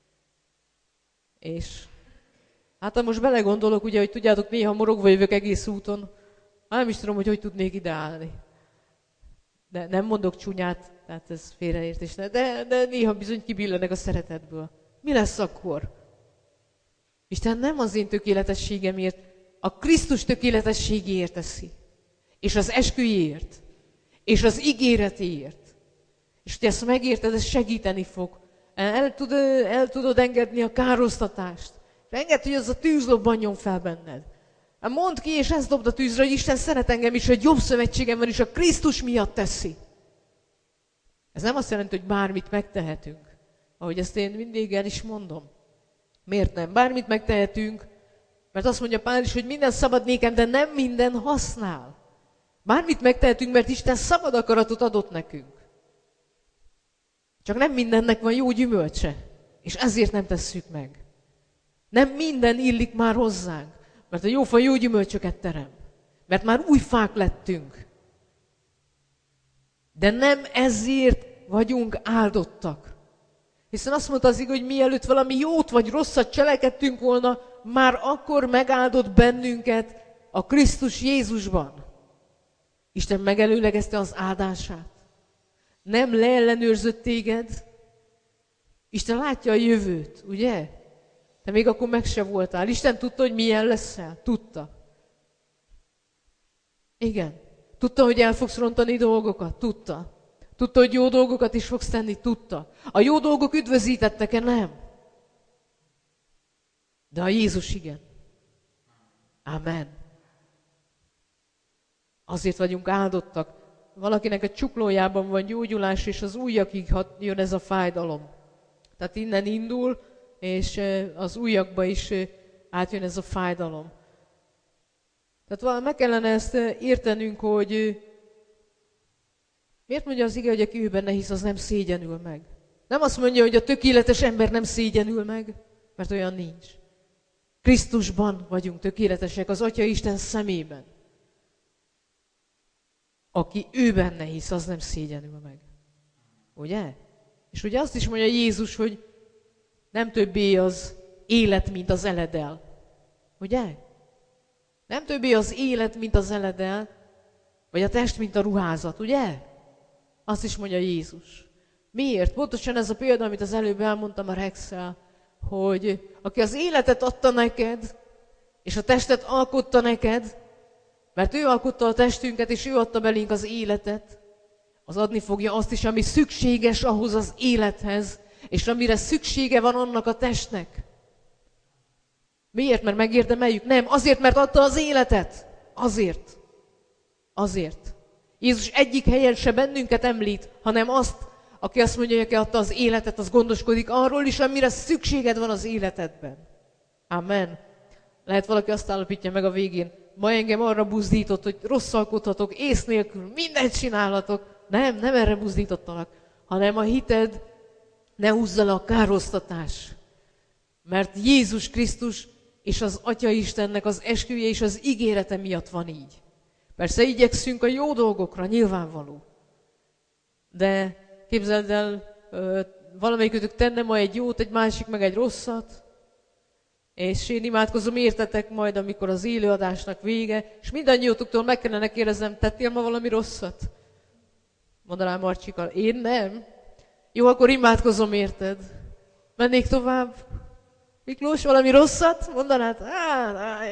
És hát ha most belegondolok, ugye, hogy tudjátok, néha morogva jövök egész úton, hát nem is tudom, hogy hogy tudnék ideállni. De nem mondok csúnyát, tehát ez félreértés, de, de néha bizony kibillenek a szeretetből. Mi lesz akkor? Isten nem az én tökéletességemért, a Krisztus tökéletességéért teszi. És az esküjéért. És az ígéretéért. És hogy ezt megérted, ez segíteni fog. El, tud, el tudod engedni a károsztatást. És engedd, hogy az a tűz lobbanjon fel benned. Mondd ki, és ezt dobd a tűzre, hogy Isten szeret engem is, hogy jobb szövetségem van, és a Krisztus miatt teszi. Ez nem azt jelenti, hogy bármit megtehetünk. Ahogy ezt én mindig el is mondom. Miért nem? Bármit megtehetünk, mert azt mondja Pál is, hogy minden szabad nékem, de nem minden használ. Bármit megtehetünk, mert Isten szabad akaratot adott nekünk. Csak nem mindennek van jó gyümölcse, és ezért nem tesszük meg. Nem minden illik már hozzánk, mert a jó fa jó gyümölcsöket terem. Mert már új fák lettünk. De nem ezért vagyunk áldottak. Hiszen azt mondta az ig, hogy mielőtt valami jót vagy rosszat cselekedtünk volna, már akkor megáldott bennünket a Krisztus Jézusban. Isten megelőlegezte az áldását. Nem leellenőrzött téged, Isten látja a jövőt, ugye? Te még akkor meg se voltál. Isten tudta, hogy milyen leszel? Tudta. Igen. Tudta, hogy el fogsz rontani dolgokat? Tudta. Tudta, hogy jó dolgokat is fogsz tenni? Tudta. A jó dolgok üdvözítettek-e? Nem. De a Jézus igen. Amen. Azért vagyunk áldottak. Valakinek a csuklójában van gyógyulás, és az ujjakig jön ez a fájdalom. Tehát innen indul, és az ujjakba is átjön ez a fájdalom. Tehát valami meg kellene ezt értenünk, hogy miért mondja az ige, hogy aki ő benne hisz, az nem szégyenül meg. Nem azt mondja, hogy a tökéletes ember nem szégyenül meg, mert olyan nincs. Krisztusban vagyunk tökéletesek, az Atya Isten szemében. Aki ő benne hisz, az nem szégyenül meg. Ugye? És ugye azt is mondja Jézus, hogy nem többé az élet, mint az eledel. Ugye? Nem többé az élet, mint az eledel, vagy a test, mint a ruházat, ugye? Azt is mondja Jézus. Miért? Pontosan ez a példa, amit az előbb elmondtam a Rexel, hogy aki az életet adta neked, és a testet alkotta neked, mert ő alkotta a testünket, és ő adta belénk az életet, az adni fogja azt is, ami szükséges ahhoz az élethez, és amire szüksége van annak a testnek. Miért? Mert megérdemeljük? Nem. Azért, mert adta az életet. Azért. Azért. Jézus egyik helyen se bennünket említ, hanem azt, aki azt mondja, hogy aki adta az életet, az gondoskodik arról is, amire szükséged van az életedben. Amen. Lehet valaki azt állapítja meg a végén, ma engem arra buzdított, hogy rosszalkodhatok, ész nélkül, mindent csinálhatok. Nem, nem erre buzdítottalak, hanem a hited ne húzza le a károsztatás. Mert Jézus Krisztus és az Atya Istennek az esküje és az ígérete miatt van így. Persze igyekszünk a jó dolgokra, nyilvánvaló. De képzeld el, valamelyikőtök tenne ma egy jót, egy másik meg egy rosszat, és én imádkozom értetek majd, amikor az élőadásnak vége, és mindannyiótoktól meg kellene kérdeznem, tettél ma valami rosszat? Mondanám Marcsika, én nem. Jó, akkor imádkozom érted. Mennék tovább? Miklós, valami rosszat? Mondanád? Á,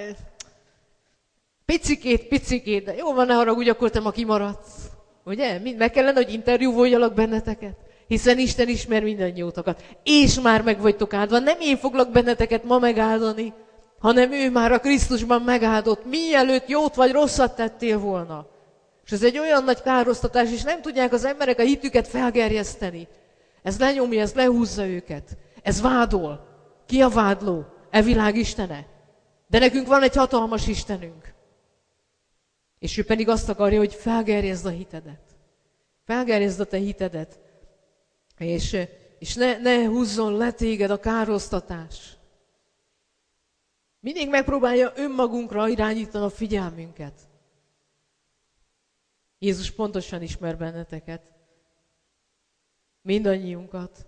picikét, picikét, de jó van, ne haragudj, akkor te ma kimaradsz. Ugye? Mind meg kellene, hogy interjúvoljalak benneteket. Hiszen Isten ismer mindannyiótokat. És már meg vagytok áldva. Nem én foglak benneteket ma megáldani, hanem ő már a Krisztusban megáldott, mielőtt jót vagy rosszat tettél volna. És ez egy olyan nagy károsztatás, és nem tudják az emberek a hitüket felgerjeszteni. Ez lenyomja, ez lehúzza őket. Ez vádol. Ki a vádló? E világ istene. De nekünk van egy hatalmas Istenünk. És ő pedig azt akarja, hogy felgerjezd a hitedet. Felgerjezd a te hitedet. És, és ne, ne húzzon le téged a károsztatás. Mindig megpróbálja önmagunkra irányítani a figyelmünket. Jézus pontosan ismer benneteket. Mindannyiunkat.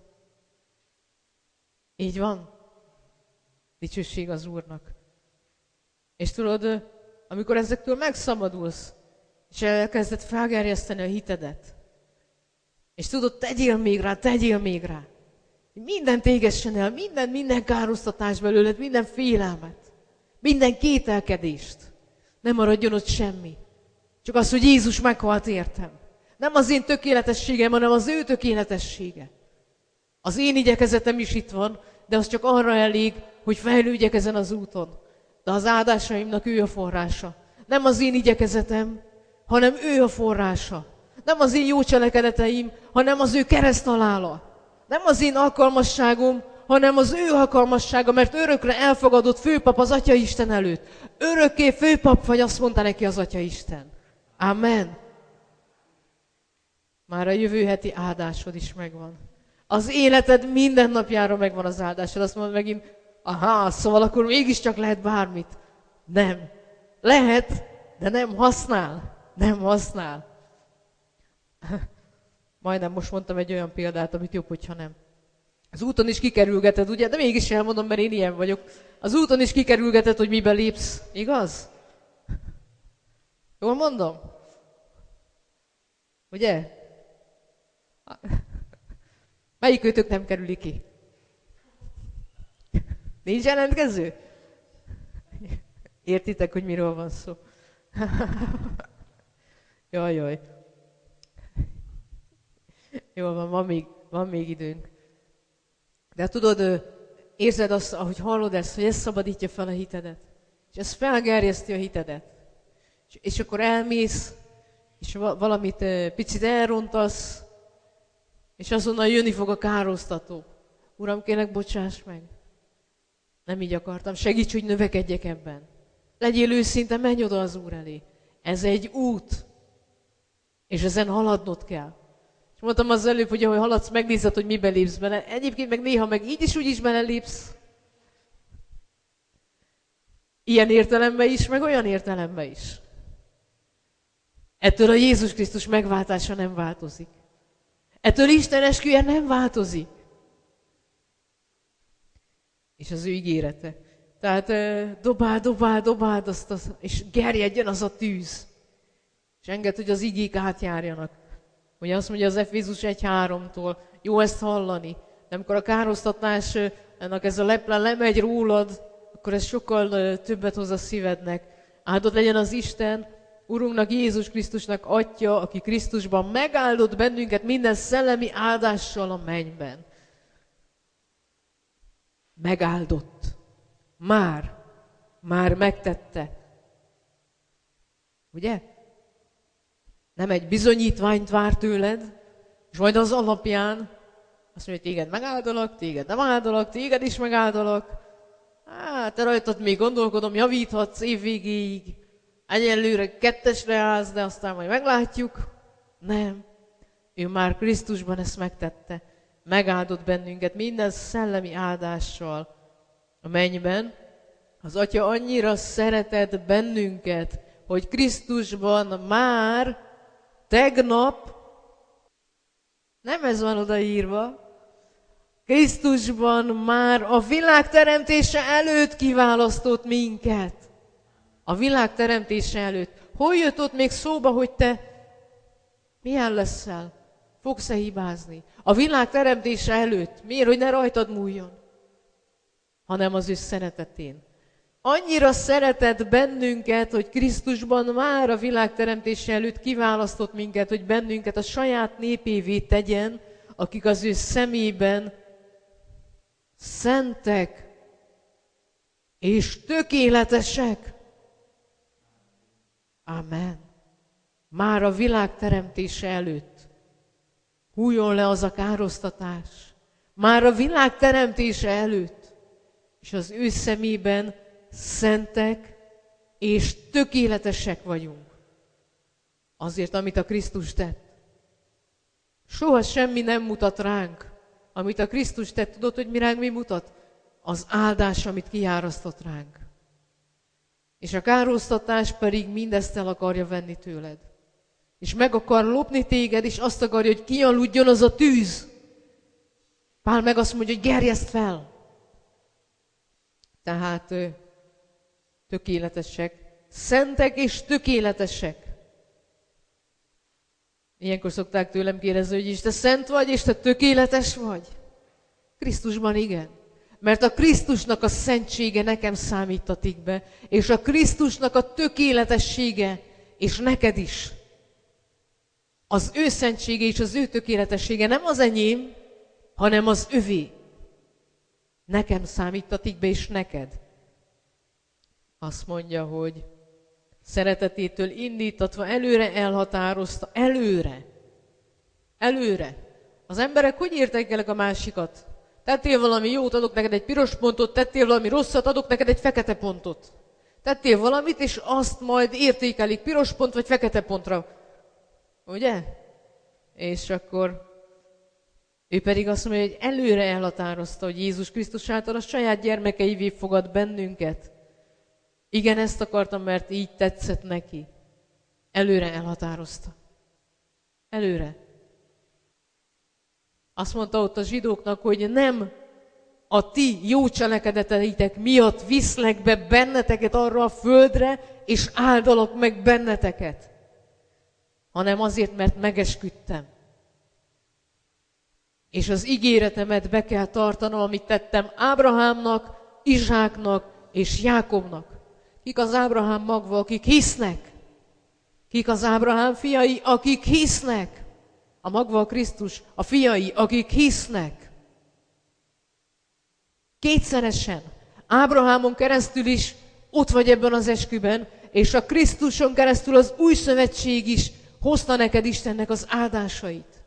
Így van. Dicsőség az Úrnak. És tudod, amikor ezektől megszabadulsz, és elkezded felgerjeszteni a hitedet, és tudod, tegyél még rá, tegyél még rá. Minden tégessen el, minden, minden károsztatás belőled, minden félelmet, minden kételkedést. Nem maradjon ott semmi. Csak az, hogy Jézus meghalt értem. Nem az én tökéletességem, hanem az ő tökéletessége. Az én igyekezetem is itt van, de az csak arra elég, hogy fejlődjek ezen az úton. De az áldásaimnak ő a forrása. Nem az én igyekezetem, hanem ő a forrása. Nem az én jó cselekedeteim, hanem az ő kereszthalála. Nem az én alkalmasságom, hanem az ő alkalmassága, mert örökre elfogadott főpap az Atya Isten előtt. Örökké főpap vagy, azt mondta neki az Atya Isten. Amen. Már a jövő heti áldásod is megvan. Az életed minden napjára megvan az áldásod. Azt mondod megint, aha, szóval akkor mégiscsak lehet bármit. Nem. Lehet, de nem használ. Nem használ. Majdnem most mondtam egy olyan példát, amit jobb, hogyha nem. Az úton is kikerülgeted, ugye? De mégis elmondom, mert én ilyen vagyok. Az úton is kikerülgeted, hogy mibe lépsz. Igaz? Jól mondom? Ugye? Melyik őtök nem kerüli ki? Nincs jelentkező? Értitek, hogy miről van szó? Jaj, jaj. Jól van, van még, van még időnk. De tudod, érzed azt, ahogy hallod ezt, hogy ez szabadítja fel a hitedet. És ez felgerjeszti a hitedet. És, és akkor elmész, és valamit picit elrontasz, és azonnal jönni fog a károsztató. Uram, kérlek, bocsáss meg. Nem így akartam. Segíts, hogy növekedjek ebben. Legyél őszinte, menj oda az Úr elé. Ez egy út. És ezen haladnod kell. És mondtam az előbb, hogy ahogy haladsz, megnézed, hogy mibe lépsz bele. Egyébként meg néha meg így is úgy is belelépsz. Ilyen értelemben is, meg olyan értelemben is. Ettől a Jézus Krisztus megváltása nem változik. Ettől Isten esküje nem változik. És az ő ígérete. Tehát dobáld, dobáld, dobáld azt, azt, és gerjedjen az a tűz. És engedd, hogy az igék átjárjanak. Ugye azt mondja az Efézus egy háromtól, jó ezt hallani, de amikor a károsztatásnak ez a leplen lemegy rólad, akkor ez sokkal többet hoz a szívednek. Áldott legyen az Isten, Urunknak, Jézus Krisztusnak Atya, aki Krisztusban megáldott bennünket minden szellemi áldással a mennyben. Megáldott. Már. Már megtette. Ugye? Nem egy bizonyítványt vár tőled, és majd az alapján azt mondja, hogy téged megáldalak, téged nem áldalak, téged is megáldalak. Hát, te rajtad még gondolkodom, javíthatsz évvégéig, egyelőre kettesre állsz, de aztán majd meglátjuk. Nem. Ő már Krisztusban ezt megtette. Megáldott bennünket minden szellemi áldással a mennyben. Az Atya annyira szeretett bennünket, hogy Krisztusban már tegnap, nem ez van odaírva, Krisztusban már a világ teremtése előtt kiválasztott minket. A világ teremtése előtt. Hol jött ott még szóba, hogy te milyen leszel? Fogsz-e hibázni? A világ teremtése előtt. Miért, hogy ne rajtad múljon? Hanem az ő szeretetén. Annyira szeretett bennünket, hogy Krisztusban már a világ teremtése előtt kiválasztott minket, hogy bennünket a saját népévé tegyen, akik az ő szemében szentek és tökéletesek. Amen. Már a világ teremtése előtt hújjon le az a károsztatás. Már a világ teremtése előtt. És az ő szemében szentek és tökéletesek vagyunk. Azért, amit a Krisztus tett. Soha semmi nem mutat ránk, amit a Krisztus tett. Tudod, hogy mi ránk mi mutat? Az áldás, amit kiárasztott ránk. És a károsztatás pedig mindezt el akarja venni tőled. És meg akar lopni téged, és azt akarja, hogy kialudjon az a tűz. Pál meg azt mondja, hogy gerjeszt fel. Tehát tökéletesek, szentek és tökéletesek. Ilyenkor szokták tőlem kérdezni, hogy is te szent vagy, és te tökéletes vagy. Krisztusban igen. Mert a Krisztusnak a szentsége nekem számítatik be, és a Krisztusnak a tökéletessége, és neked is. Az ő szentsége és az ő tökéletessége nem az enyém, hanem az övé. Nekem számítatik be, és neked. Azt mondja, hogy szeretetétől indítatva előre elhatározta. Előre. Előre. Az emberek hogy értékelek a másikat? Tettél valami jót, adok neked egy piros pontot, tettél valami rosszat, adok neked egy fekete pontot. Tettél valamit, és azt majd értékelik piros pont vagy fekete pontra. Ugye? És akkor ő pedig azt mondja, hogy előre elhatározta, hogy Jézus Krisztus által a saját gyermekeivé fogad bennünket. Igen, ezt akartam, mert így tetszett neki. Előre elhatározta. Előre. Azt mondta ott a zsidóknak, hogy nem a ti jó cselekedeteitek miatt viszlek be benneteket arra a földre, és áldalok meg benneteket, hanem azért, mert megesküdtem. És az ígéretemet be kell tartanom, amit tettem Ábrahámnak, Izsáknak és Jákobnak. Kik az Ábrahám magva, akik hisznek? Kik az Ábrahám fiai, akik hisznek? A magva a Krisztus, a fiai, akik hisznek. Kétszeresen. Ábrahámon keresztül is ott vagy ebben az esküben, és a Krisztuson keresztül az új szövetség is hozta neked Istennek az áldásait.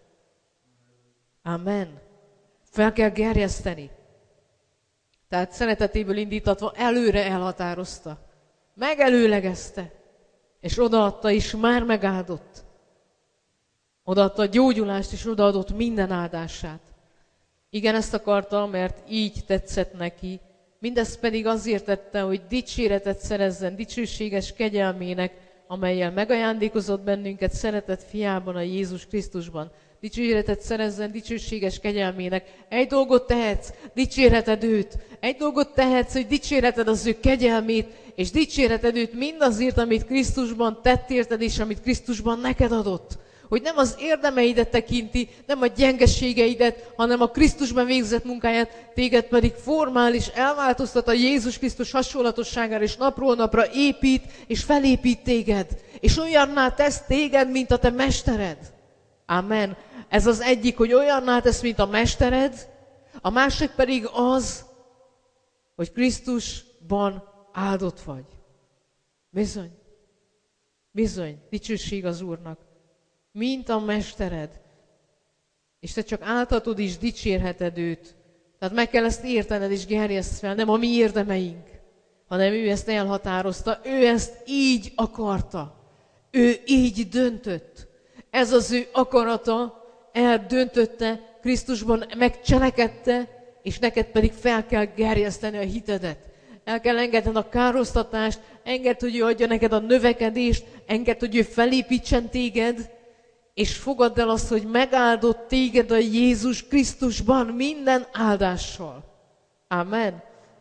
Amen. Fel kell gerjeszteni. Tehát szeretetéből indítatva előre elhatározta. Megelőlegezte. És odaadta is, már megáldott. Odaadta a gyógyulást, és odaadott minden áldását. Igen, ezt akarta, mert így tetszett neki. Mindezt pedig azért tette, hogy dicséretet szerezzen dicsőséges kegyelmének, amellyel megajándékozott bennünket szeretett fiában, a Jézus Krisztusban. Dicséretet szerezzen dicsőséges kegyelmének. Egy dolgot tehetsz, dicsérheted őt. Egy dolgot tehetsz, hogy dicsérheted az ő kegyelmét, és dicsérheted őt mindazért, amit Krisztusban tett érted, és amit Krisztusban neked adott. Hogy nem az érdemeidet tekinti, nem a gyengeségeidet, hanem a Krisztusban végzett munkáját, téged pedig formál és elváltoztat a Jézus Krisztus hasonlatosságára, és napról napra épít és felépít téged. És olyanná tesz téged, mint a te mestered. Amen. Ez az egyik, hogy olyanná tesz, mint a mestered, a másik pedig az, hogy Krisztusban áldott vagy. Bizony. Bizony. Dicsőség az Úrnak. Mint a mestered. És te csak áltatod is dicsérheted őt. Tehát meg kell ezt értened és gerjeszt fel, nem a mi érdemeink, hanem ő ezt elhatározta, ő ezt így akarta. Ő így döntött. Ez az ő akarata, eldöntötte, Krisztusban megcselekedte, és neked pedig fel kell gerjeszteni a hitedet. El kell engedned a károsztatást, engedd, hogy ő adja neked a növekedést, engedd, hogy ő felépítsen téged, és fogadd el azt, hogy megáldott téged a Jézus Krisztusban minden áldással. Amen.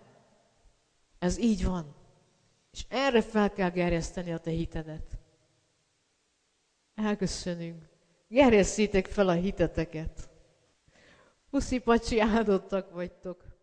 Ez így van. És erre fel kell gerjeszteni a te hitedet. Elköszönünk. Gerjesszétek fel a hiteteket. Puszi pacsi, áldottak vagytok.